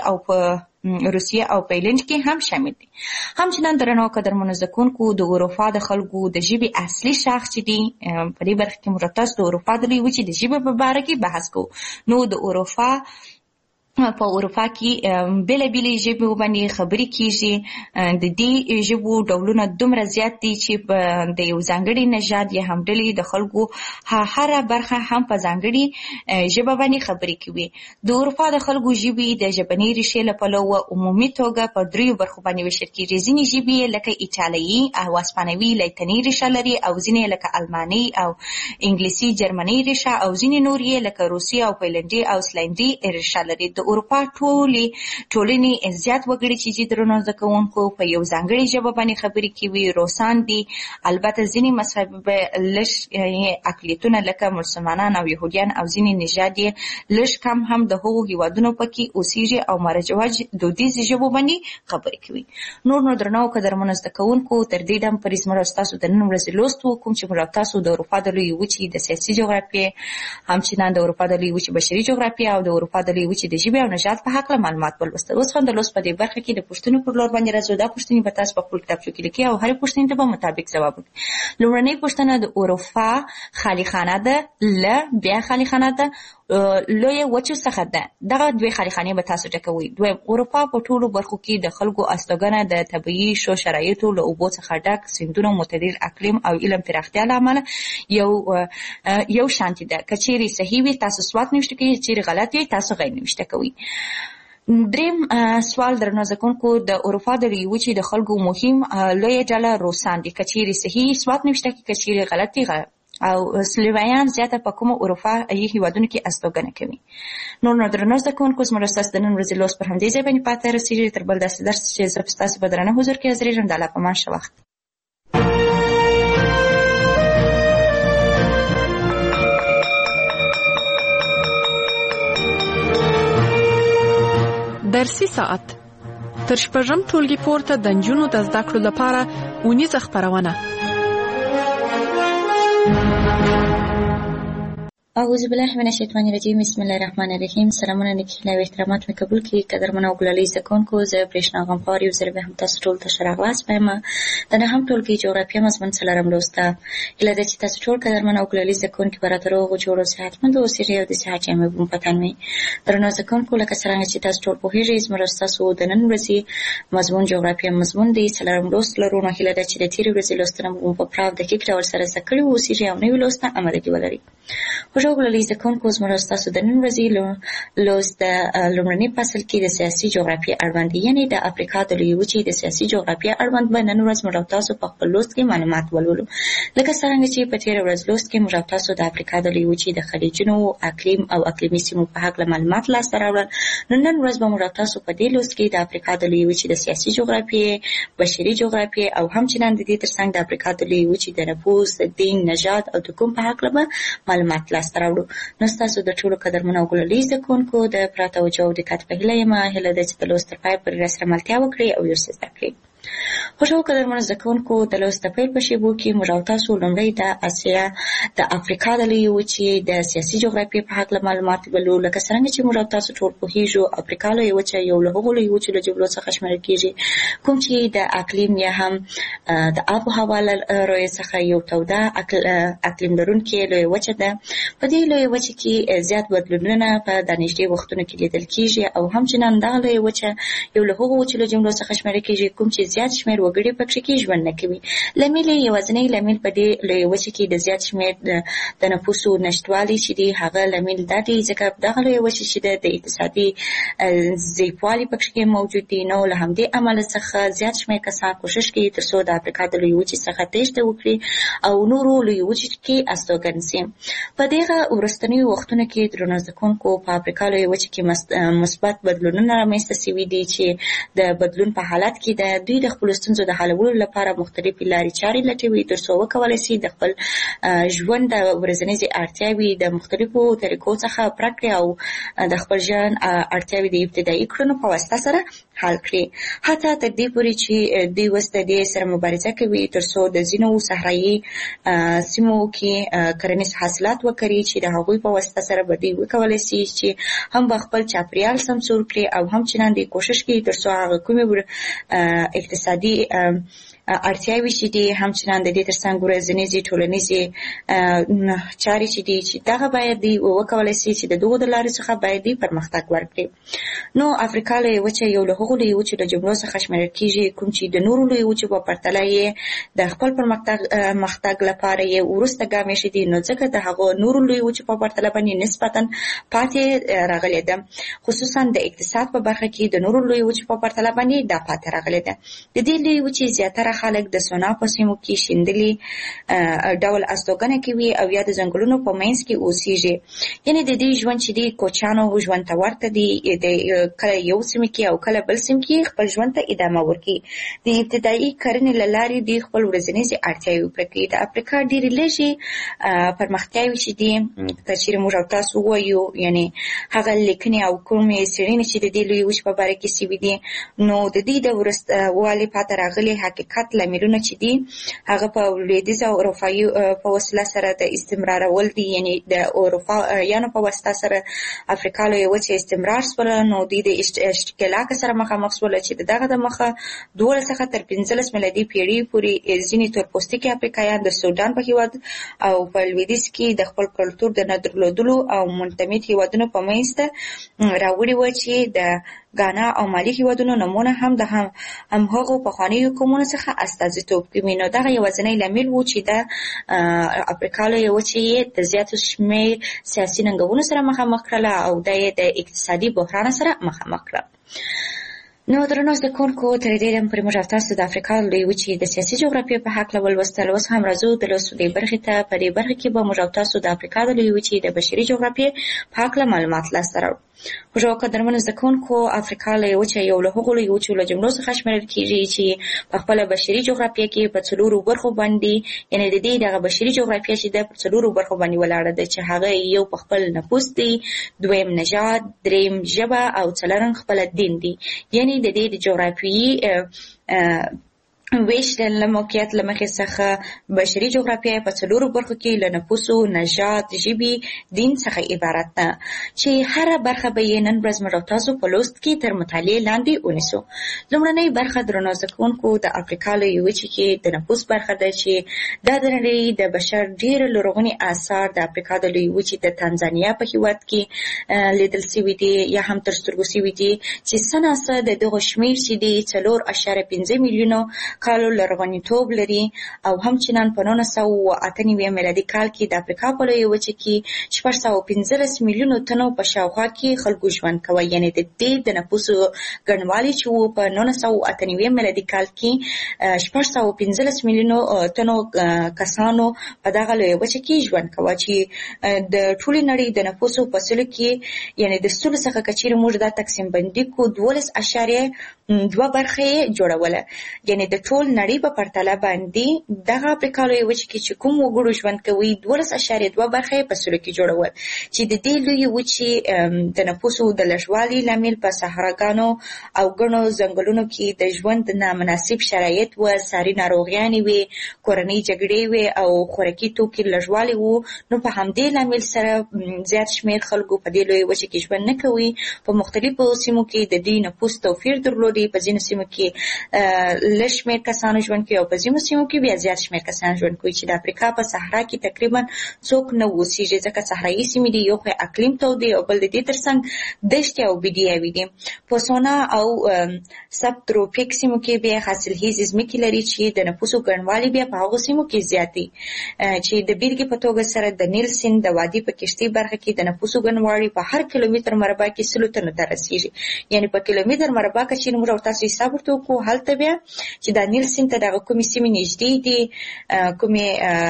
روسیه او پیلنډ کې هم شامل دي. همچنان درنو قدرمنو زده کوونکو د اروپا د خلکو د ژبې اصلي شاخص چې دي په دې برخه کې موږ تاسو د اروپا د لویې وچې د ژبې په باره کې بحث کوو. نو د اروپا په اروپا کې بېلابېلې ژبې باندې خبرې کیږي. د دې ژبو ډولونه دومره زیات دي چې د یو ځانګړي نژاد یا هم ډلې د خلکو هره برخه هم په ځانګړي ژبه باندې خبرې کوي. د اروپا د خلکو ژبې د ژبنۍ ریښې له پلوه عمومي توګه په دریو برخو باندې ویشل کیږي. ځینې ژبې لکه ایټالوي او اسپانوي لاتیني ریښه لري او ځینې لکه الماني او انګلیسي جرمني ریښه او ځینې نور یې لکه روسي او پیلنډي او اسلندي ریښه لري. د اروپا ټولنې زیات وګړي چې درنو زده کوونکو په یو ځانګړې ژبه باندې خبرې کوي روسان دي. البته ځینې مذهب لږ اقلیتونه لکه مسلمانان او یهودیان او ځینې نژاد یې لږ کم هم د هغو هیوادونو پکې اوسیږي او مروجه دودیزې ژبو باندې خبرې کوي. نور نو درنو قدرمنو زده کوونکو تر دې دم پورې زموږ ستاسو د نن ورځې لوست کوم چې موږ تاسو د اروپا د لویې وچې د سیاسي جغرافیې، همچنان د اروپا د لویې وچې بشري جغرافیې او د اروپا د لویې وچې د ژبې او نژاد په هکله معلومات ولوستل. اوس هم د لوست په دې برخه کې د پوښتنو پر لور باندې راځو. دا پوښتنې به تاسو په خپل کتابچو کې لیکئ او هرې پوښتنې ته به مطابق ځواب ورکړئ. لومړنۍ پوښتنه د اروپا خالي خانه ده، بیا خالي خانه ده لویه وچو څخه ده. دغه دوی خالي خانې به تاسو ډکوئ. دویم، اروپا په ټولو برخو کې د خلکو استوګنه د طبیعي ښو شرایطو له اوبو څخه ډک سیندونو، معتدل اقلیم او علم پراختیا له امله یو شانتي ده. که چیرې صحیح وي تاسو سوات نوشته کوئ، چیرې غلط وي تاسو غیر نوشته کوئ. دریم سوال درنو زده کوونکو د اروپا د لویې وچې د خلکو مهم لویه ډله روسان دي. که چیرې صحیح سوات نوشته کوي، که چیرې غلط وي او سلویان زیاته په کومو اروپایي هیوادونو کې استوګنه کوي. نور درنو زده کوونکو زموږ ستاسو د نن ورځې لوست پر همدې ځای باندې پاتې رسېږي. تر بل داسې درس چې زه په ستاسو په درانه حضور کې حاضرېږم. د الله په امان ښه وخت. درسي ساعت تر شپږم ټولګي پورته د نجونو د زده کړو لپاره اونیزه خپرونه. اعوذ بالله من الشیطان الرجیم. بسم الله الرحمن الرحیم. سلامونه نیکي او احترامات مې قبول کړئ. قدرمنو او ګلالي زده کوونکو، زه برېښنا غمخوار یو ځل بیا هم تاسو ټول ته ښه راغلاست وایم. د نهم ټولګي جغرافیه مضمون څلورم لوست ده. هیله ده چې تاسو ټول قدرمنو او ګلالي زده کوونکي به راته روغ جوړ او صحتمند اوسئ او د صحت جامې به مو په تن وي. درنو زده کوونکو، لکه څرنګه چې تاسو ټول پوهېږئ زموږ ستاسو د نن ورځې مضمون جغرافیه مضمون دی. څلورم لوست لرو. نو هیله ده چې د تېرې ورځې لوستونه مو په پوره او دقیق ډول سره زده کړي واوسئ او نوي لوست ته امادګي ولرئ. خوږو ګلالي زده کوونکو، زموږ ستاسو د نن ورځې لوست د لومړني فصل کې د سیاسي جغرافیې اړوند دی، یعنې د افریقا د لویې وچې د سیاسي جغرافیې اړوند به نن ورځ موږ تاسو په خپل لوست کې معلومات ولولو. لکه څرنګه چې په تېره ورځ لوست کې موږ تاسو د افریقا د لویې وچې د خلیجونو، اقلیم او اقلیمي سیمو په هکله معلومات لاسته راوړل. نو نن ورځ به موږ تاسو په دې لوست کې د افریقا د لویې وچې د سیاسي جغرافیې، بشري جغرافیې او همچنان د دې ترڅنګ د افریقا د لویې وچې د نفوس، دین، نژاد او د قوم په هکله به معلومات لاسته راوړو. نو ستاسو د ټولو قدرمنو او ګلالي زده کوونکو د پوره توجه او دقت په هیله یم. هیله ده چې د لوست تر پایه پورې راسره ملتیا وکړئ او یو څه زده کړئ. خوږو قدرمنو زده کوونکو، د لوست د پیل په شیبو کې موږ او تاسو لومړی د اسیا د افریقا د لویې وچې د سیاسي جغرافیې په هکله معلومات ولولو. لکه څرنګه چې موږ او تاسو ټول پوهېږو، افریقا لویې وچه یو له هغو لویو وچو له جګړو څخه شمېرل کېږي، کوم چې د اقلیم یا هم د آب و هوا له رویې څخه یو توده اقلیم لرونکې لویه وچه ده. په دې لویه وچه کې زیات بدلونونه په د نږدې وختونو کې لیدل کېږي او همچنان دغه لویه وچه یو له هغو وچو له جملو څخه شمېرل کېږي کوم چې زیات شمېر وګړي پکې کې ژوند نه کوي. لامل یوازینی لامل په دې لوی وچه کې د زیات شمېر د نفوسو نشټوالي چې دی هغه لامل دا دی ځکه دغه لوی وچه چې د اقتصادي ضعیفوالي پکې کې موجود دي. نو له همدې امله څخه زیات شمېر کسان کوشش کوي ترڅو د افریقا د لوی وچې څخه تېښته وکړي او نورو لوی وچې کې استوګن شي. په دغه وروستنیو وختونو کې درنو زده کوونکو په افریقا لوی وچې کې مثبت بدلونونه رامنځته شوي دي چې د بدلون په حالت کې د دوی د خپلو ستونزو د حلولو لپاره مختلفې لارې چارې لټوي ترڅو وکولی شي د خپل ژوند د ورځنیزې اړتیاوې د مختلفو طریقو څخه پرته کړي او د خپل ژوند اړتیاوې د ابتدایي کړنو په واسطه سره حل کړي. حتی تر دې پورې چې دوی اوس د دې سره مبارزه کوي ترڅو د ځینو صحرایي سیمو کې کرنیز حاصلات وکړي چې د هغوی په واسطه سره به دوی وکولی شي چې هم به خپل چاپیریال سمسور کړي او هم چنان دوی کوشش کوي ترڅو هغه کومې اقتصادي اړتیاوې چې دي همچنان د دې ترڅنګ ورځنیزې ټولنیزې چارې چې دي چې دغه باید دوی وکولی شي چې د دغو د لارې څخه باید دوی پرمختګ ورکړي. نو افریقا لویه وچه یو له هغو لویو وچو د جملو څخه شمیرل کیږي کوم چې د نورو لویو وچو په پرتله یې د خپل پرمختګ لپاره یې وروسته ګام ایښی دی. نو ځکه د هغو نورو لویو وچو په پرتله باندې نسبتا پاتې راغلې ده، خصوصا د اقتصاد په برخه کې د نورو لویو وچو په پرتله باندې دا پاتې راغلې ده. د دې لویې وچې زیاتره خلک د سونا په سیمو کې شیندلي ډول استوګنه کوي او یا د ځنګلونو په منځ کې اوسېږي. یعنې د دې ژوند چې دی کوچیانو ژوند ته ورته دی، د کله یو سیمه کې او کله بل سیمه کې خپل ژوند ته ادامه ورکوي. د ابتدایي کرنې له لارې دوی خپل ورځنیزې اړتیاوې پوره کوي. د افریقا ډېرې لږې پرمختیاوې چې دي که چېرې موږ او تاسو ووایو، یعنې هغه لیکنې او کومې څېړنې چې د دې لویې وچې په باره کې شوي دي، نو د دې د وروستوالي پاتې راغلي حقیقت لاملونه چې دي هغه په لویدیځ او اروپایي په وسیله سره د استمرارول دي. یعنې د اروپایانو په واسطه سره افریقا لویه وچه استمرار شوله، نو دوی د اشتعالاق سره مخامخ شوله چې دغه د مخه 12 څخه تر 15 میلادي پیړۍ پورې ځینې تورپوستکي افریقایان د سودان په هېواد او په لویدیځ کې د خپل کلتور د نه درلودلو او منتمد هېوادونو په منځ ته راوړي وه چې د غانا او مالي هېوادونو نومونه هم د همهغو پخوانیو قومونو څخه استازیتوب کوي. نو دغه یوازینی لامل و چې د افریقا لویه وچه یې د زیاتو شمېر سیاسي ننګونو سره مخامخ کړله او دا یې د اقتصادي بحران سره مخامخ کړه. نو درنو زده کوونکو، تر دې دمه پورې موږ تاسو د افریقا لویې وچې د سیاسي جغرافیې په هکله ولوستل. اوس هم راځو د لوستو دې برخې ته. په دې برخه کې به موږ تاسو د افریقا د لویې وچې د بشري جغرافیې په هکله معلومات لاسته راوړو. خوږو قدرمنو زده کوونکو، افریقا لویه وچه یو له هغو لویو وچو له جملو څخه شمیرل کیږي چې په خپله بشري جغرافیه کې په 4 برخو باندې، یعنې د دې دغه بشري جغرافیه چې ده په 4 برخو باندې ولاړه ده چې هغه یو په خپل نفوس دی، دویم نژاد، دریم ژبه او څلورم خپله دین دی. یعنې د دې د جغرافیې ویش له موقعیت له مخې څخه بشري جغرافیه په 4 برخو کې له نفوسو، نژاد، ژبې، دین څخه عبارت ده چې هره برخه به یې نن ورځ موږ تاسو په لوست کې تر مطالعې لاندې ونیسو. لومړنۍ برخه درنو زده کوونکو د افریقا لویې وچې کې د نفوس برخه ده چې دا د نړۍ د بشر ډېر لرغوني آثار د افریقا د لویې وچې د تانزانیا په هېواد کې لیدل شوي دي یا هم تر سترګو شوي دي چې څه ناڅه د دغو شمېر چې دی 4.5 میلیونو کالو لرغونیتوب لري او همچنان په 1998 میلادي کال کې د افریقا په لویه وچه کې 615 میلیونو تنو په شاوخوا کې خلکو ژوند کوي. یعنې د دې د نفوسو ګڼوالی چې و په 1998 میلادي کال کې 615 میلیونو تنو کسانو په دغه لویه وچه کې ژوند کوي چې د ټولې نړۍ د نفوسو په سلو کې، یعنې د سلو څخه که چېرې موږ دا تقسیم بندي کړو 12.2 برخه یې جوړوله. یعنې د ټول نړۍ په پرتله باندې دغه افریقا لویه وچې کې چې کوم وګړو ژوند کوي 12.2 برخه یې په سلو کې جوړول چې د دې لویې وچې د نفوسو د لږوالي لامل په صحراګانو او ګڼو ځنګلونو کې د ژوند نامناسب شرایط و، ساري ناروغیانې وې، کورنۍ جګړې وې او خوراکي توکي لږوالی و. نو په همدې لامل سره زیات شمېر خلکو په دې لویې وچې کې ژوند نه کوي. په مختلفو سیمو کې د دې نفوس توپیر درلودي. په ځینو سیمو کې لږ شمېر شمېر کسانو ژوند کوي او په ځینو سیمو کې بیا زیات شمېر کسان ژوند کوي چې د افریقا په صحرا کې تقریبا څوک نه اوسېږي ځکه صحرایي سیمې دي، یو خو اقلیم تود دی او بل د دې ترڅنګ دښتې او بیډیاوي دي. په سونا او سب تروپیک سیمو کې بیا حاصلخیزې ځمکې لري چې د نفوسو ګڼوالی بیا په هغو سیمو کې زیات دی چې د بیلګې په توګه سره د نیل سیند د وادي په کشتۍ برخه کې د نفوسو ګڼوالی په هر کیلومتر مربع کې 100 تنو ته رسیږي. یعنی په کیلومتر مربع کې چې موږ تاسو حساب ورته وکړو هلته بیا چې د نیل سیند ته دغه کومې سیمې نږدې دي، کومې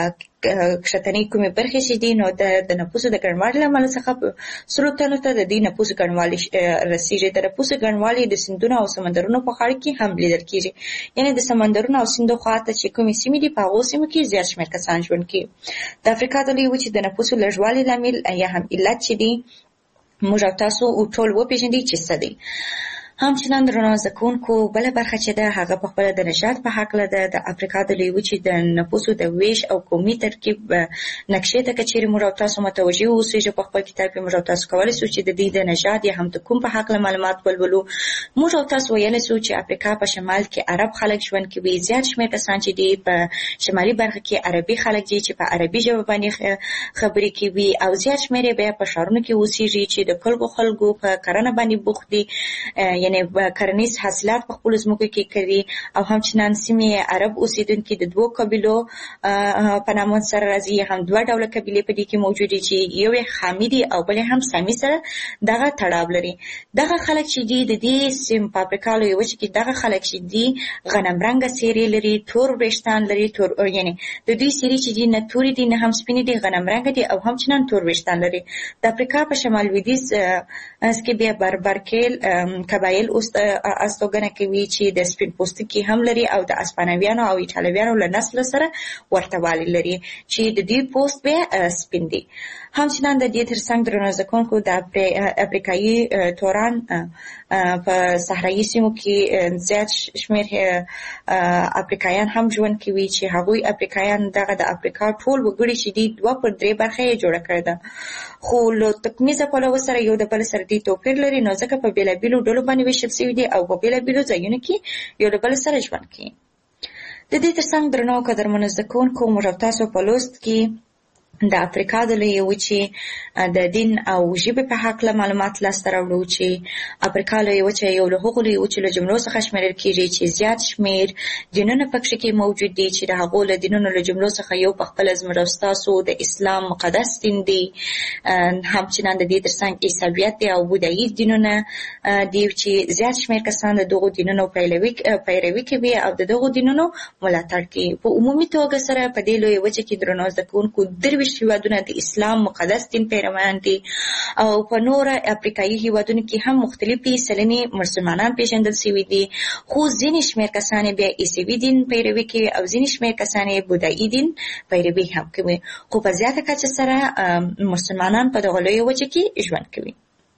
کښتنۍ کومې برخې چې دي، نو د نفوسو د ګڼوالي له امله څخه 100 تنو ته د دې نفوسو ګڼوالی رسیږي. د نفوسو ګڼوالی د سیندونو او سمندرونو په غاړه کې هم لیدل کیږي. یعنی د سمندرونو او سیندو خواته چې کومې سیمې دي په هغو سیمو کې زیات شمېر کسان ژوند کوي. د افریقا د لویې وچې د نفوسو لږوالي لامل یا هم علت چې دي موږ او تاسو ټول وپېژنئ چې څه دی. همچنان درنو زده کوونکو بله برخه چې ده هغه په خپله د نژاد په هکله ده. د افریقا د لویې وچې د نفوسو د ویش او قومي ترکیب نقشې ته که چیرې موږ او تاسو متوجه اوسېږو په خپل کتاب کې موږ او تاسو کولی شو چې د دې د نژاد یا هم د کوم په هکله معلومات ولولو. موږ او تاسو ویلی شو چې افریقا په شمال کې عرب خلک ژوند کوي. زیات شمېر کسان چې دي په شمالي برخه کې عربي خلک دي چې په عربي ژبه باندې خبرې کوي او زیات شمېر یې بیا په ښارونو کې اوسېږي چې د خلکو په کرنه باندې بوخت دي، یعنی کرنیز حاصلات په خپلو ځمکو کې کوي. او همچنان سیمې عرب اوسېدونکي د دوو قبیلو په نامه سره راځي. هم دوه ډوله قبیلې په دې کې موجودې چې یو یې خامي دي او بل هم سامي سره دغه تړاو لري. دغه خلک چې دي د دې سیمې په افریقا لویې وچې کې دغه خلک چې دي غنم رنګه څېرې لري، تور وریښتان لري، یعنی د دوی څېرې چې دي نه تورې دي نه هم سپینې دي، غنم رنګه دي او همچنان تور وریښتان لري. د افریقا په شمال لویدیځ کې بیا بربرکیل قبایل استوګنه کوي چې د سپین پوستکي هم لري او د اسپانویانو او ایټالویانو له نسل سره ورته والی لري چې د دې پوست بیا سپین دي. همچنان د دې ترڅنګ درنو زده کوونکو د افریقایي توران په صحرایي سیمو کې زیات شمېر افریقایان هم ژوند کوي چې هغوی افریقایان دغه د افریقا ټول وګړي چې دي 2/3 برخه یې جوړه کړې ده، خو له تکمیزه پلوه سره یو د بل سره دې توپیر لري، نو ځکه په بېلابېلو ډلو باندې ویشل شوي دي او په بېلابېلو ځایونو کې یو د بل سره ژوند کوي. د دې ترڅنګ درنو قدرمنو زده کوونکو موږ او تاسو په لوست کې د افریقا د لویې وچې د دین او ژبې په هکله معلومات لاسته راوړو چې افریقا لویې وچه یو له هغو لویې وچو له جملو څخه شمیرل کېږي چې زیات شمېر دینونه پکې کې موجود دي چې د هغو له دینونو له جملو څخه یو په خپله زموږ او ستاسو د اسلام مقدس دین دی. همچنان د دې ترڅنګ عیسویت دی او بودایي دینونه دي چې زیات شمېر کسان د دغو دینونو پیروي کوي او د دغو دینونو ملاتړ کوي. په عمومي توګه سره په دې لویې وچه کې درنو زده کوونکو هیوادونه د اسلام مقدس دین پیروان دي او په نور افریقایي هیوادونو کې هم مختلفې سلنې مسلمانان پیژندل شوي دي، خو ځینې شمېر کسان بیا عیسوي دین پیروي کوي او ځینې شمېر کسان بودایي دین پیروي هم کوي، خو په زیاته کچه سره مسلمانان په دغه لویه وچه کې ژوند کوي.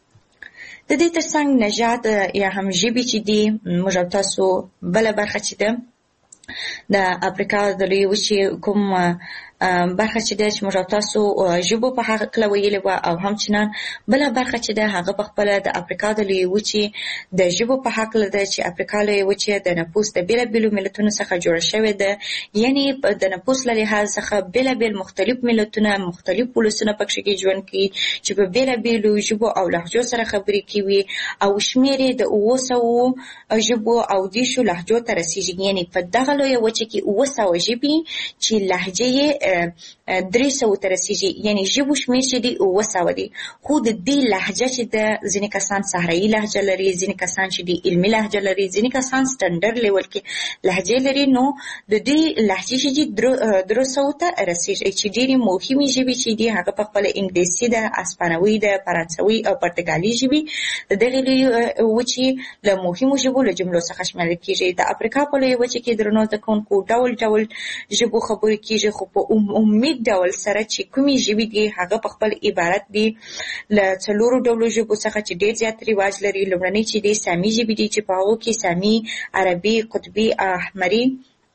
د دې ترڅنګ نژاد یا هم ژبې چې دي موږ او تاسو بله برخه چې ده د افریقا د لویې وچې کوم برخه چې ده چې موږ تاسو ژبو په هکله ویلې وه او همچنان بله برخه چې ده هغه په خپله د افریقا د لویې وچې د ژبو په هکله ده چې افریقا لویې وچې د نفوس د بېلابېلو ملتونو څخه جوړه شوې ده، یعنې د نفوس له لحاظ څخه بېلابېل مختلف ملتونه مختلف ولسونه پکې کې ژوند کوي چې په بېلابېلو ژبو او لهجو سره خبرې کوي او شمېر یې د 700 ژبو او 10 لهجو ته رسېږي. یعنې په دغه لویه وچه کې 700 ژبې چې لهجې یې 300 ته رسېږي، یعنې ژبو شمېر چې دی 700 دی، خو د دې لهجه چې د ځینې کسان صحرایي لهجه لري، ځینې کسان چې دی علمي لهجه لري، ځینې کسان سټنډرډ لیول کې لهجې لري، نو د دې لهجې چې دی 300 ته رسېږي چې ډېرې مهمې ژبې چې دی هغه په خپله انګلیسي ده، اسپانوي ده، فرانسوي او پرتګالي ژبې د دغې لویې وچې له مهمو ژبو له جملو څخه شمیرل کېږي. د افریقا په لویې وچې کې درنو زده کوونکو ډول ډول ژبو خبرې کېږي، خو په عمومي ډول سره چې کومې ژبې دي هغه په خپل عبارت دي له 4 ډولو ژبو څخه چې ډېر زیات رواج لري. لومړنۍ چې دي سامي ژبې دي چې په هغو کې سامي، عربي، قطبي، احمري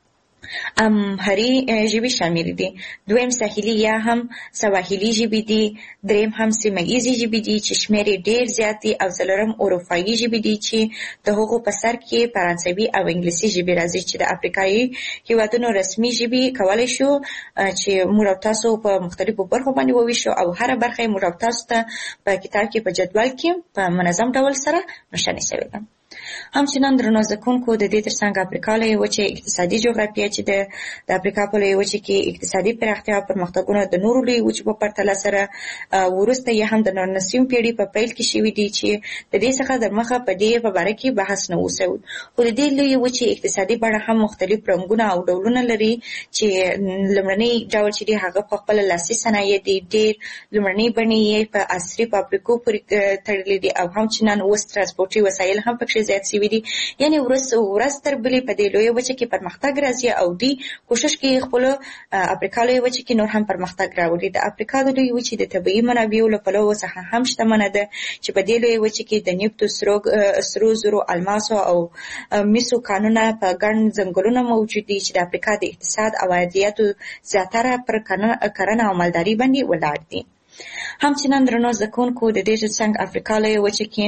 امهري ژبې شامل دي، دویم ساحلي یا هم سواحلي ژبې دي، دریم هم سیمه ییزې ژبې دي چې شمېر یې ډېر زیات دي، او څلورم اروپایي ژبې دي چې د هغو په سر کې فرانسوي او انګلیسي ژبې راځي چې د افریقایي هېوادونو رسمي ژبې کولی شو چې موږ او تاسو په مختلفو برخو باندې وویشو او هره برخه یې موږ او تاسو ته په کتاب کې په جدول کې په منظم ډول سره نښاني شوې ده. همچنان درنو زده کوونکو د دې ترڅنګ افریقا لویې وچې اقتصادي جغرافیه چې د افریقا په لویې وچې کې اقتصادي پراختیا او پرمختګونه د نورو لویې وچو په پرتله سره وروسته یې هم د 19 پیړۍ په پیل کې شوي دي چې د دې څخه د مخه په دې په باره کې بحث نه و شوی. خو د دې لویې وچې اقتصادي بڼه هم مختلف رنګونه او ډولونه لري چې لومړنی ډول چې دی هغه په خپله لاسي صنایع دي، ډېر لومړنۍ بڼې یې په عصري فابریکو پورې تړلې دي او همچنان اوس ترانسپورټي وسایل هم پکې زیات شوي دي. یعنې ورځ تر بلې په دې لویه وچه کې پرمختګ راځي او دوی کوشش کوي خپلو افریقا لویه وچه کې نور هم پرمختګ راوړي. د افریقا د لویې وچې د طبیعي منابعو له پلوه څخه هم شتمنه ده چې په دې لویه وچه کې د نفتو، سرو زرو، الماسو او مسو کانونه په ګڼ ځنګلونه موجود دي چې د افریقا د اقتصاد او عایداتو زیاتره پر کرنه او مالداري باندې ولاړ دي. همچنان درنو زده کوونکو د دې ترڅنګ افریقا لویه وچه کې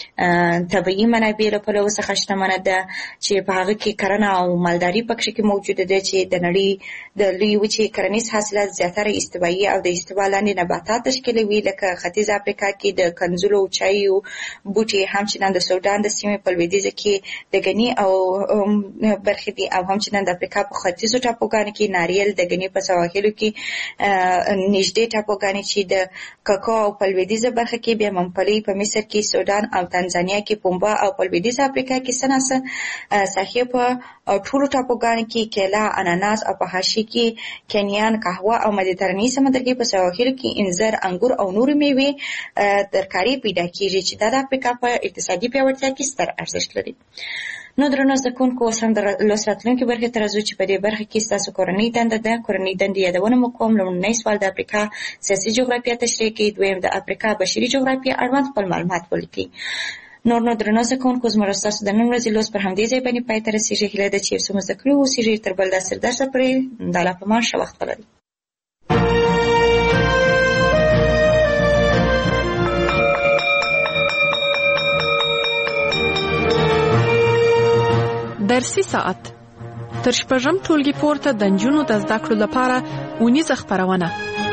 طبیعي منابع له پلوه څخه شتمنه ده چې په هغه کې کرنه او مالداري پکې کې موجوده ده چې د نړۍ د لویې وچې کرنیز حاصلات زیاتره استوایي او د استوا لاندې نباتات تشکیلوي، لکه ختیځ افریقا کې د کنځلو او چایو بوټي، همچنان د سودان د سیمې په لویدیځه کې د ګني او برخې دي، او همچنان د افریقا په ختیځو ټاپوګانو کې ناریل، د ګني په سواحلو کې نږدې ټاپوګانې چې د کاکاو او په لویدیځه برخه کې بیا ممپلی، په مصر کې سودان او تنزانیا کې پومبا، او په لویدیځه افریقا کې سناسه ساحې په ټولو ټاپوګانو کې کیلا، اناناس، او په حاشیې کې کینیان، قهوه او مدیترانې سمندر کې په سواحلو کې انځر، انګور او نورې میوې ترکاري پیدا کیږي چې دا د افریقا په اقتصادي پیاوړتیا کې ستر ارزښت لري. نو درنو زده کوونکو اوس هم د لوست راتلونکي برخې ته راځو چې په دې برخه کې ستاسو کورنۍ دنده ده. کورنۍ دندې یادونه مو کوم. لومړنی سوال د افریقا سیاسي جغرافیه تشریح کوي، دویم د افریقا بشري جغرافیه اړوند خپل معلومات ولیکئ. نو درنو زده کوونکو زموږ ستاسو د نن ورځې لوست پر همدې ځای باندې پای ته رسېږي. هیله ده چې یو څه مو زده کړي واوسېږي. تر بل داسې درسه پورې د الله په امان ښه وخت ولرئ. درسي ساعت تر شپږم ټولګي پورته د نجونو د زده کړو لپاره اونیزه خپرونه.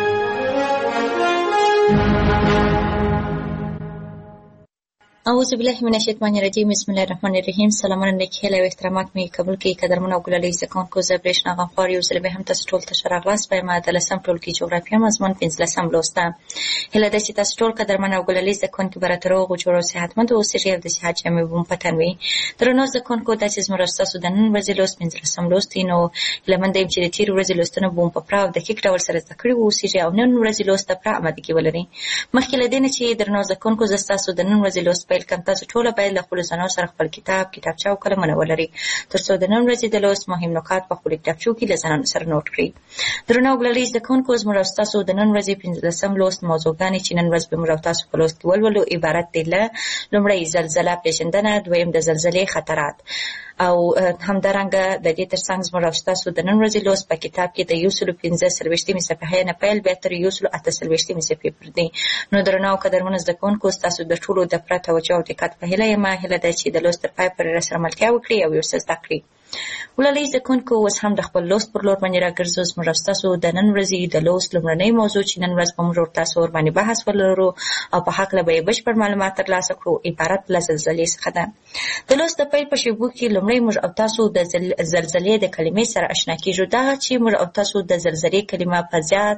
اعوذ بالله من الشیطان الرجیم. بسم الله الرحمن الرحیم. سلامونه نیک هیله او احترامات می قبول کړئ. قدرمن او ګلالي زده کوونکو، زه برېښنا غمخوار یو ځل بیا هم تاسو ټول ته ښه راغلاست په 13 ټولګي جغرافیه مضمون 15 لوست. هیله ده چې تاسو ټول قدرمن او ګلالي زده کوونکي به راته روغ او جوړ او صحتمند اوسئ او د صحت جامې به مو په تن وي. درنو زده کوونکو، دا چې زموږ ستاسو د نن ورځې لوست 15 لوست دی، نو هیله مند یم چې د تېرې ورځې لوستونه به مو په پوره او دقیق ډول سره زده کړي واوسئ او نن ورځې لوست ته پوره امادګي ولرئ. مخکې له دې نه چې درنو زده کوونکو زه ستاسو د نن ورځې لوست پیل کړم، تاسو ټول باید له خپلو ځانونو سره خپل کتاب، کتابچه او قلمونه ولرئ تر څو د نن ورځې د لوست مهم نکات په خپلو کتابچو کې له ځانونو سره نوټ کړئ. درنو ګلالي زده کوونکو، زموږ او ستاسو د نن ورځې 15 لوست موضوعګانې چې نن ورځ به موږ او تاسو په لوست کې ولولو عبارت دي له لومړی زلزله پېژندنه، دویم د زلزلې خطرات، او همدارنګه د دې ترڅنګ زموږ او ستاسو د نن ورځې لوست په کتاب کې د 115 صفحې نه پیل بیا تر 138 صفحې پورې دی. نو درنو او قدرمنو زده کوونکو، ستاسو د ټولو د پوره توجه او دقت په هیله یم. هیله ده چې د لوست تر پای پورې راسره ملتیا وکړئ او یو څه زده کړئ. ولولئ زده کوونکو، اوس هم د خپل لوست پر لور باندې راګرځو. زموږ او ستاسو د نن ورځې د لوست لومړنۍ موضوع چې نن ورځ به موږ ورتاسو ورباندې بحث ولرو او په هکله به یې بشپړ معلومات ترلاسه کړو، عبارت له زلزلې څخه ده. د لوست د پیل په شیبو کې لومړی موږ او تاسو د زلزلې د کلمې سره اشنا کېږو. دا چې موږ او تاسو د زلزلې کلمه په زیات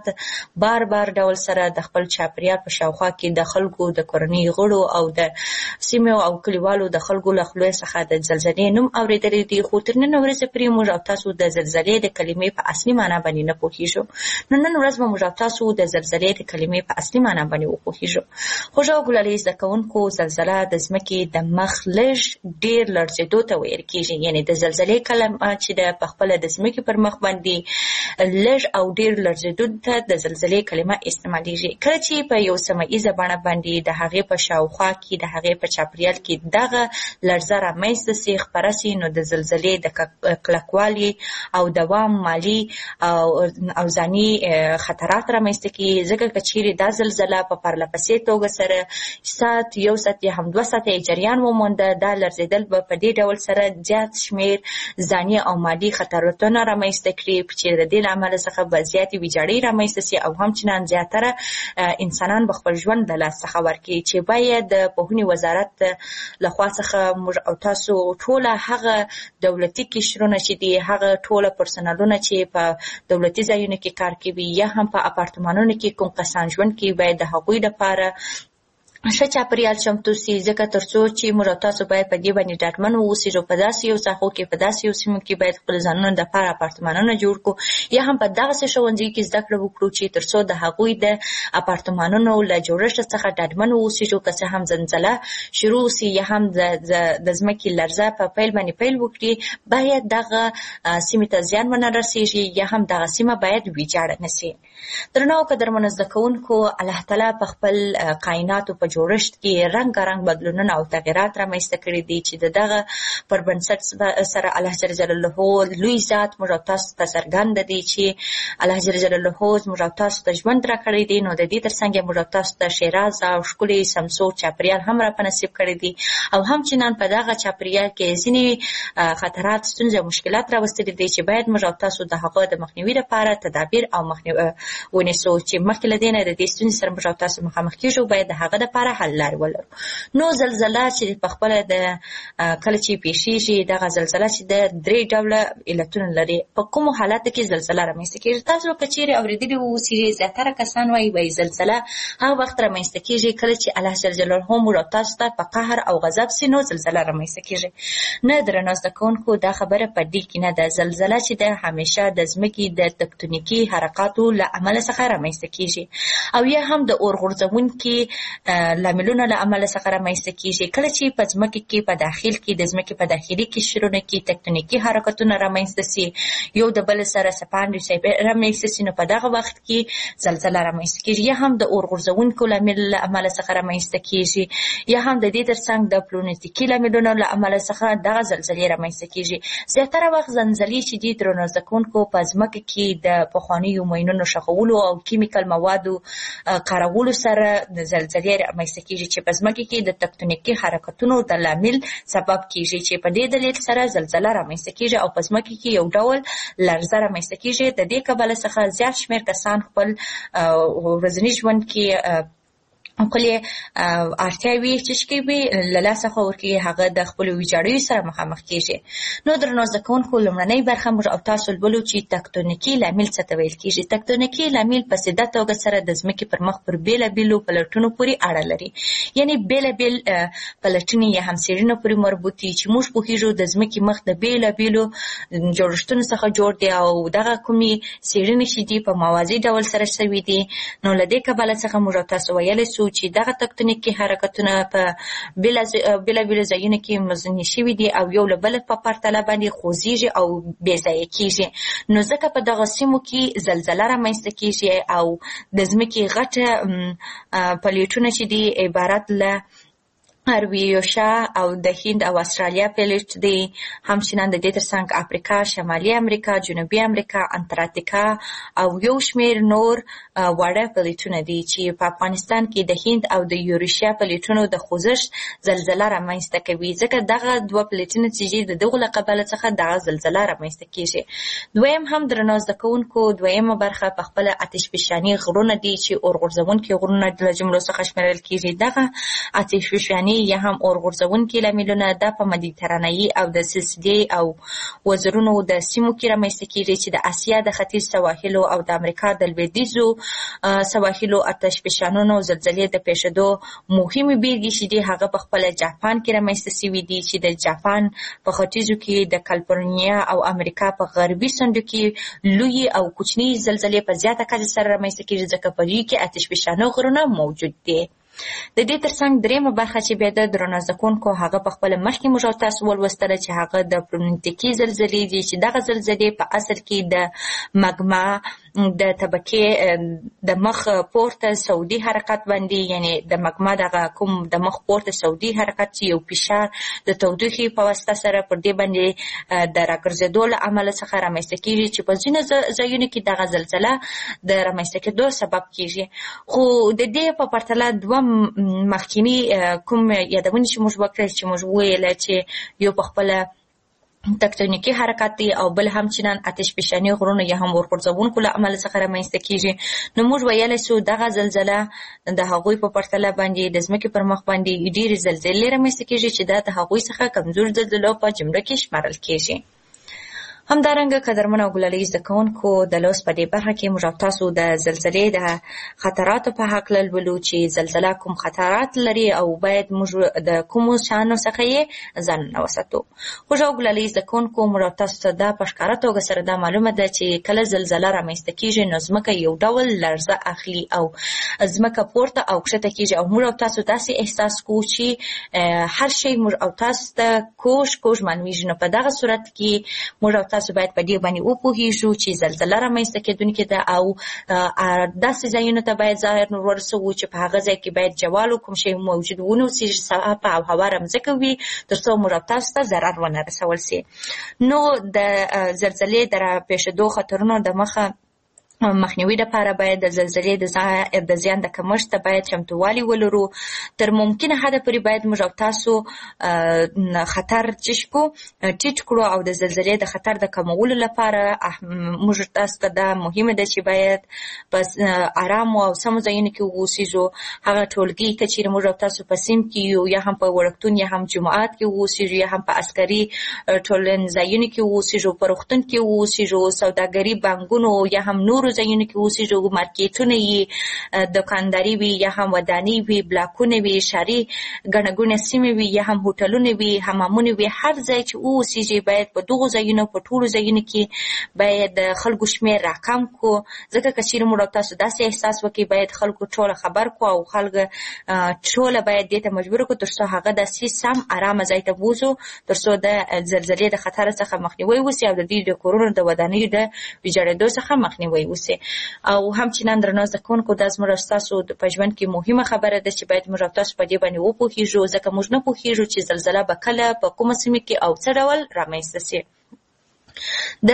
بار ډول سره د خپل چاپېریال په شاوخوا کې د خلکو، د کورنۍ غړو او د سیمو او کلیوالو د خلکو له خولې څخه د زلزلې نوم اورېدلی دی، خو تر نن ورځې پورې موږ او تاسو د زلزلې د کلمې په اصلي معنا باندې نه پوهېږو. نو نن ورځ به موږ او تاسو د زلزلې د کلمې په اصلي معنا باندې وپوهېږو. خوږه او ګلالي زده کوونکو، زلزله د ځمکې د مخ لږ ډېر لړزېدو ته ویل کېږي. یعنې د زلزلې کلمه چې ده په خپله د ځمکې پر مخ باندې لږ او ډېر لړزېدو ته د زلزلې کلمه استعمالیږي. کله چې په یو سیمه ییزه بڼه باندې د هغې په شاوخوا کې، د هغې په چاپېریال کې دغه لړزه رامنځته سي، خپره سي، نو د زلزلې د د کلکوالي او دوام مالی او ځاني خطرات رامنځته کیږي. ځکه که چیرې دا زلزله په پرله پسې توګه سره یو ساعت یا هم 2 ساعته جریان ومونده، دا لرزېدل به په دې ډول سره زیات شمیر ځاني او مادي خطراتونه رامنځته کړي، چې د دې له امله څخه به زیاتې ویجاړۍ رامنځته سي او همچنان زیاتره انسانان به خپل ژوند د لاس څخه ورکړي. چې باید د پوهنې وزارت لخوا څخه موږ او تاسو ټوله هغه دولتي قشرونه چې دي، هغه ټوله پرسنلونه چې په دولتي ځایونو کې کار کوي یا هم په اپارتمانونو کې کوم کسان ژوند کوي، باید د هغوی لپاره ښه چاپریال چمتو سي. ځکه تر څو چې موږ او تاسو باید په دې باندې ډاډمن واوسو، په داسې یو ساحو کې، په داسې یو سیمو کې باید خپل ځانونه دپاره اپارتمانونه جوړ کړو یا هم په دغسې ښوونځیو کې زده کړه وکړو چې تر څو د هغوی د اپارتمانونو له جوړښت څخه ډاډمن واوسو. که څه هم زلزله شروع سي یا هم د ځمکې لرزه په پیل باندې پیل وکړي، باید دغه سیمې ته زیان ونه رسېږي یا هم دغه سیمه باید ویجاړه نه سي. درنو قدرمنو زده کوونکو، الله تعالی په خپل کائناتو په جوړښت کې رنګارنګ بدلونونه او تغیرات رامنځته کړي دي چې دغه پر بنسټ سره الله جل جلاله لوی ذات موږ او تاسو ته څرګند دی چې الله جل جلاله موږ او تاسو ته ژوند راکړی دی. نو د دې ترڅنګ موږ او تاسو ته شیراز او ښکلي سمسور چاپریال هم را په نصیب کړی دی او همچنان په دغه چاپریال کې ځینې خطرات، ستونزې او مشکلات راوستلي دي چې باید موږ او تاسو د هغه د مخنیوي لپاره تدابیر او مخنیوي ونیسو. چې مخکې له دې نه د دې ستونزې سره موږ او تاسو مخامخ کېږو، باید د هغه لپاره حل لارې ولرو. نو زلزله چې په خپله د کله چې پیښیږي، دغه زلزله چې د 3 ډوله علتونه لري. په کومو حالاتو کې زلزله رامنځته کېږي؟ تاسو که چیرې اورېدلي اوسئ، زیاتره کسان وایي زلزله هغه وخت رامنځته کېږي کله چې الله جل جلاله موږ او تاسو ته په قهر او غضب سي، نو زلزله رامنځته کېږي. نه درنو زده کوونکو، دا خبره په دې کې نه ده. زلزله چې ده همیشه د ځمکې د تکتونیکي حرکاتو له امله څخه رامنځته کېږي او یا هم د اور غورځونکي لاملونو له امله څخه رامنځته کېږي. کله چې په ځمکې کې په داخل کې د ځمکې په داخلي قشرونو کې تکتونیکي حرکتونه رامنځته سي، یو د بل سره څپاندې رامنځته سي، نو په دغه وخت کې زلزله رامنځته کېږي. یا هم د اور غورځونکو لامل له امله څخه رامنځته کېږي، یا هم د دې ترڅنګ د پلونیتیکي لاملونو له امله څخه دغه زلزلې رامنځته کېږي. زیاتره وخت زلزلې چې دي درنو زده کوونکو په ځمکه کې د پخوانیو ماینونو ښخولو او کیمیکل موادو کارولو سره د زلزلې رامنځته کېږي چې په ځمکه کې د تکتونیکي حرکتونو د لامل سبب کېږي، چې په دې دلیل سره زلزله رامنځته کېږي او په ځمکه کې یو ډول لرزه رامنځته کېږي. د دې کبله څخه زیات شمېر کسان خپل ورځني ژوند کې خپلې اړتیاوې چې کوي له لاسه ورکوي، هغه د خپلو ویجاړیو سره مخامخ کېږي. نو درنو زده کوونکو، لومړنۍ برخه موږ او تاسو لولو چې تکتونیکي لامل څه ته ویل کېږي. تکتونیکي لامل په سیده توګه سره د ځمکې پر مخ پر بېلابېلو پلټونو پورې اړه لري، یعنې بېلابېل پلټنې یا هم څېړنو پورې مربوط دي چې موږ پوهېږو د ځمکې مخ د بېلابېلو جوړښتونو څخه جوړ دی او دغه کومې څېړنې چې دي په موازي ډول سره شوي دي. نو له دې کبله څخه موږ او تاسو ویلی سو چې دغه تکتونیکي حرکتونه په بېلابېلو ځایونو کې مزنې شوي دي او یو له بله په پرتله باندې خوځېږي او بې ځایه کېږي. نو ځکه په دغه سیمو کې زلزله رامنځته کېږي او د ځمکې غټه پلیټونه چې دي عبارت له ارویوشا او د هند او استرالیا پلیټ دی، همچنان د دې ترڅنګ افریقا، شمالي امریکا، جنوبي امریکا، انتارکتیکا او یو شمېر نور واړه پلیټونه دي چې په افغانستان کې د هند او د یوریشیا پلیټونو د خوځښت زلزله رامنځته کوي. ځکه دغه 2 پلیټونه چې د دغو له کبله څخه دغه زلزله رامنځته کېږي. دویم هم درنو زده کوونکو، دویمه برخه په خپله اتشفشاني غرونه دي چې اور غورځونکي غرونه له جملو څخه شمیرل کېږي. دغه اتشفشاني یا هم اور غورځونکي لاملونه د په مدیترانه‌ایي او د سیسیلي او وزرونو د سیمو کې رامنځته کېږي چې د اسیا د ختیځ سواحلو او د امریکا د لویدیځو سواحلو اتشفشانونو زلزلې د پیښېدو مهمې بېلګې چې دي هغه په خپله جاپان کې رامنځته شوي دي، چې د جاپان په ختیځو کې د کالیفورنیا او امریکا په غربي څنډو کې لویې او کوچنۍ زلزلې په زیاته کچه سره رامنځته کېږي، ځکه په دوی کې اتشفشانو غرونه موجود دي. د دې ترڅنګ درېیمه برخه چې بیا د درنو زده کوونکو هغه په خپله مخکې موږ تاسو ولوستله چې هغه د پلونیتیکي زلزلې دي، چې دغه زلزلې په اصل کې د مګما د طبقې د مخ پورته سعودي حرکت باندې، یعنی د مګما دغه کوم د مخ پورته سعودي حرکت چې یو فشار د تودوخې په واسطه سره پر دې باندې د راګرځېدو له امله څخه رامنځته کېږي چې په ځینو ځایونو کې دغه زلزله د رامنځته کېدو سبب کېږي. خو د دې په پرتله دوه مخکینی کوم یادونه چې موږ وکړه چې موږ وویل چې یو په خپله تکتونیکي حرکت دی او بل همچنان آتشفشاني غرونه یا هم ورغورځونکو له امله څخه رامنځته کېږي. نو موږ ویلی سو دغه زلزله د هغوی په پرتله باندې د ځمکې پر مخ باندې ډېرې زلزلې رامنځته کېږي چې دا د هغوی څخه کمزور زلزلو په جمله کې شمارل کېږي. همدارنګه قدرمن او ګلالي زده کوونکو د لوست په دې برخه کې موږ تاسو د زلزلې د خطراتو په هکله لولو چې زلزله کوم خطرات لري او باید موږ د کومو شیانو څخه یې ځانونه وساتو. موږ او ګلالي زده کوونکو موږ تاسو ته دا په ښکاره توګه سره دا معلومه ده چې کله زلزله رامنځته کېږي نو ځمکه یو ډول لړزه اخلي او ځمکه پورته او کښته کېږي او موږ او تاسو داسې احساس کوو چې هر شی موږ او تاسو ته کوږ معلومیږي. نو په دغه صورت کې موږ تاسو باید په دې باندې وپوهیږو چې زلزله رامنځته کېدونکې ده او داسې ځایونو ته باید ځان ورسوو چې په هغه ځای کې باید جوال کوم شی موجود ونوسي، صافه او هواره مځکه وي تر څو موږ تاسو ته ضرر ونه رسول سي. نو د زلزلې د راپېښېدو خطرونو د مخنیوي لپاره باید د زلزلې د زیان د کمښت ته باید چمتووالی ولرو. تر ممکنه حده پورې باید موږ او تاسو خطر ټیټ کړو او د زلزلې د خطر د کمولو لپاره موږ تاسو ته دا مهمه ده چې باید په آرام او سمو ځایونو کې واوسیږو. هغه ټولګي که چیرې موږ او تاسو په سیم کې یو یا هم په وړکتون یا هم جماعت کې واوسیږو یا هم په عسکري ټولنځایونو کې واوسیږو، په روغتون کې واوسیږو، سوداګري بانکونو یا هم نور ځایونو کې اوسېږو، مارکیټونه یې دکانداري وي یا هم ودانۍ وي، بلاکونه وي، ښاري ګڼه ګوڼه سیمې وي یا هم هوټلونه وي، حمامونه وي، هر ځای چې اوسېږي باید په دغو ځایونو په ټولو ځایونو کې باید د خلکو شمېر راکم کړو. ځکه که چېرې موږ تاسو داسې احساس وکړي باید خلکو ټوله خبر کړو او خلک ټوله باید دې ته مجبور کړو تر څو هغه داسې سم ارامه ځای ته بوځو تر څو د زلزلې د خطر څخه مخنیوی وسي او د دې د کورونو د ودانیو د ویجاړېدو څخه مخنیوی وسي. او همچنان درنو زده کوونکو دا زموږ ستاسو په ژوند کې مهمه خبره ده چې باید موږ تاسو په دې باندې وپوهیږو، ځکه موږ نه پوهیږو چې زلزله به کله په کومه سیمه کې او څه ډول رامنځته سي. د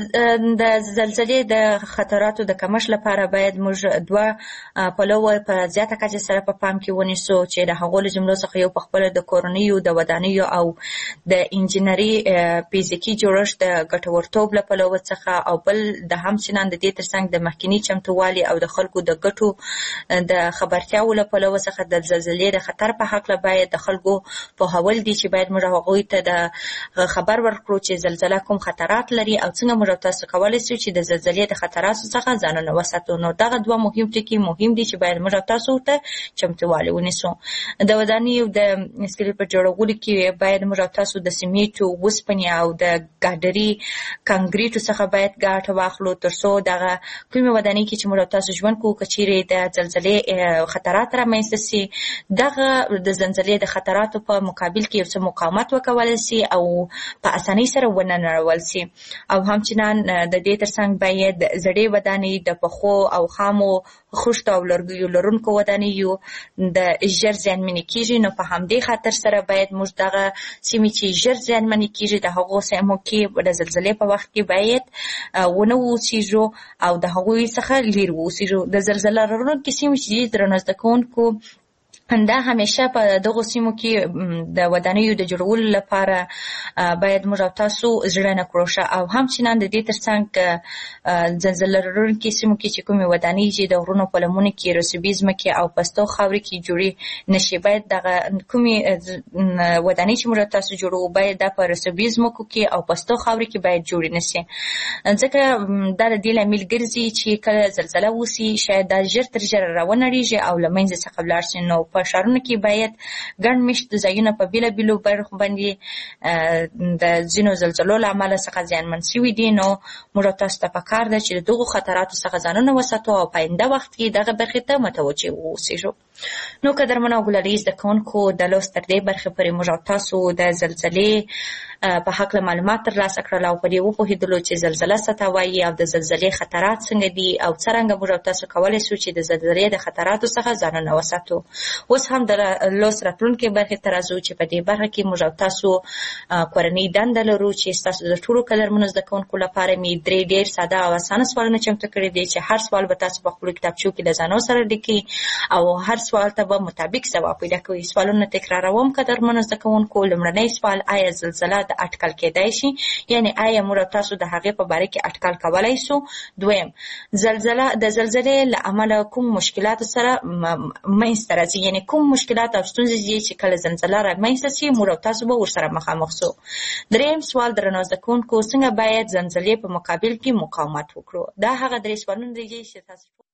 زلزلې د خطراتو د کمښت لپاره باید موږ دوه پلوه په زیاته کچه سره په پام کې ونیسو چې د هغو له جملو څخه یو په خپله د کورنیو د ودانیو او د انجینري فزیکي جوړښت د ګټورتوب له پلوه څخه او بل د همچنان د دې ترڅنګ د مخکیني چمتووالي او د خلکو د ګټو د خبرتیاو له پلوه څخه د زلزلې د خطر په هکله باید د خلکو پوهول دي چې باید موږ هغوی ته د خبر ورکړو چې زلزله کوم خطرات لري او څنګه موږ تاسو کولی شو چې د زلزلې د خطراتو څخه ځانونه وساتو. نو دغه دوه مهم ټکي مهم دي چې باید موږ تاسو ته چمتووالی ونیسو. د ودانیو د سکلیپ په جوړولو کې باید موږ تاسو د سیمنټو، وسپنې او د ګاډري کانکریټو څخه باید ګټه واخلو تر څو دغه کومې ودانۍ کې چې موږ تاسو ژوند کوو که چیرې د زلزلې خطرات رامنځته سي دغه د زلزلې د خطراتو په مقابل کې یو څه مقاومت وکولی سي او په اسانۍ سره ونه نړول سي. او همچنان د دې ترڅنګ باید زړې ودانۍ د پخو او خامو خښتو او لرګیو لرونکو ودانیو د ژر زیانمنې کېږي. نو په همدې خاطر سره باید موږ دغه سیمې چې ژر زیانمنې کېږي د هغو سیمو کې د زلزلې په وخت کې باید ونه واوسېږو او د هغوی څخه لرې واوسېږو. د زلزله لرونکو سیمې چې درنو زده کوونکو دا همیشه په دغو سیمو کې د ودانیو د جوړولو لپاره باید موږ تاسو زړه نه کړو او همچنان د دې ترڅنګ زلزله لرونکو سیمو کې چې کومې ودانۍ چې د غرونو په لمنو کې رسوبي ځمکې او پستو خاورې کې جوړې نشي باید دغه کومې ودانۍ چې موږ تاسو جوړو باید د په رسوبي ځمکو کې او پستو خاورې کې باید جوړې نشي، ځکه دا د دې لامل ګرځي چې کله زلزله وشي شاید دا ژر تر ژره راونړېږي او له منځه څخه ولاړ شي. نو په ښارونو کې باید ګڼ مېشت ځایونه په بېلابېلو برخو باندې د ځینو زلزلو له امله څخه زیانمن شوي دي. نو موږ تاسو ته پکار ده چې د دغو خطراتو څخه ځانونه وساتو او په آینده وخت کې دغه برخې ته متوجه واوسېږو. نو قدرمنو ګلالي زده کوونکو د لوست تر دې برخې پورې موږ او تاسو د زلزلې په هکله معلومات ترلاسه کړل او په دې وپوهېدلو چې زلزله څه ته وایي او د زلزلې خطرات څنګه دي او څرنګه موږ او تاسو کولی شو چې د زلزلې د خطراتو څخه ځانونه وساتو. اوس هم د لوست راتلونکې برخې ته راځو چې په دې برخه کې موږ او تاسو کورنۍ دنده لرو چې ستاسو د ټولو قدرمنو زده کوونکو لپاره مې 3 ډېر ساده او اسانه سوالونه چمتو کړي دي چې هر سوال به تاسو په خپلو کتابچو کې له ځانو سره لیکئ او هر سوال ته به مطابق ځواب پیدا کوئ. سوالونه تکراروم قدرمنو زده کوونکو. لومړنی سوال: آیا زلزله د اټکل کېدای شي؟ یعنې آیا موږ تاسو د هغې په باره کې اټکل کولی شو؟ دویم: د زلزلې له امله کوم مشکلات سره منځته راځي، یعنې کوم مشکلات او ستونزې دي چې کله زلزله رامنځته شي موږ تاسو به ورسره مخامخ سو. دریم سوال: درنو زده کوونکو، څنګه باید زلزلې په مقابل کې مقاومت وکړو؟ دا هغه 3 سوالونه دي چې تاسو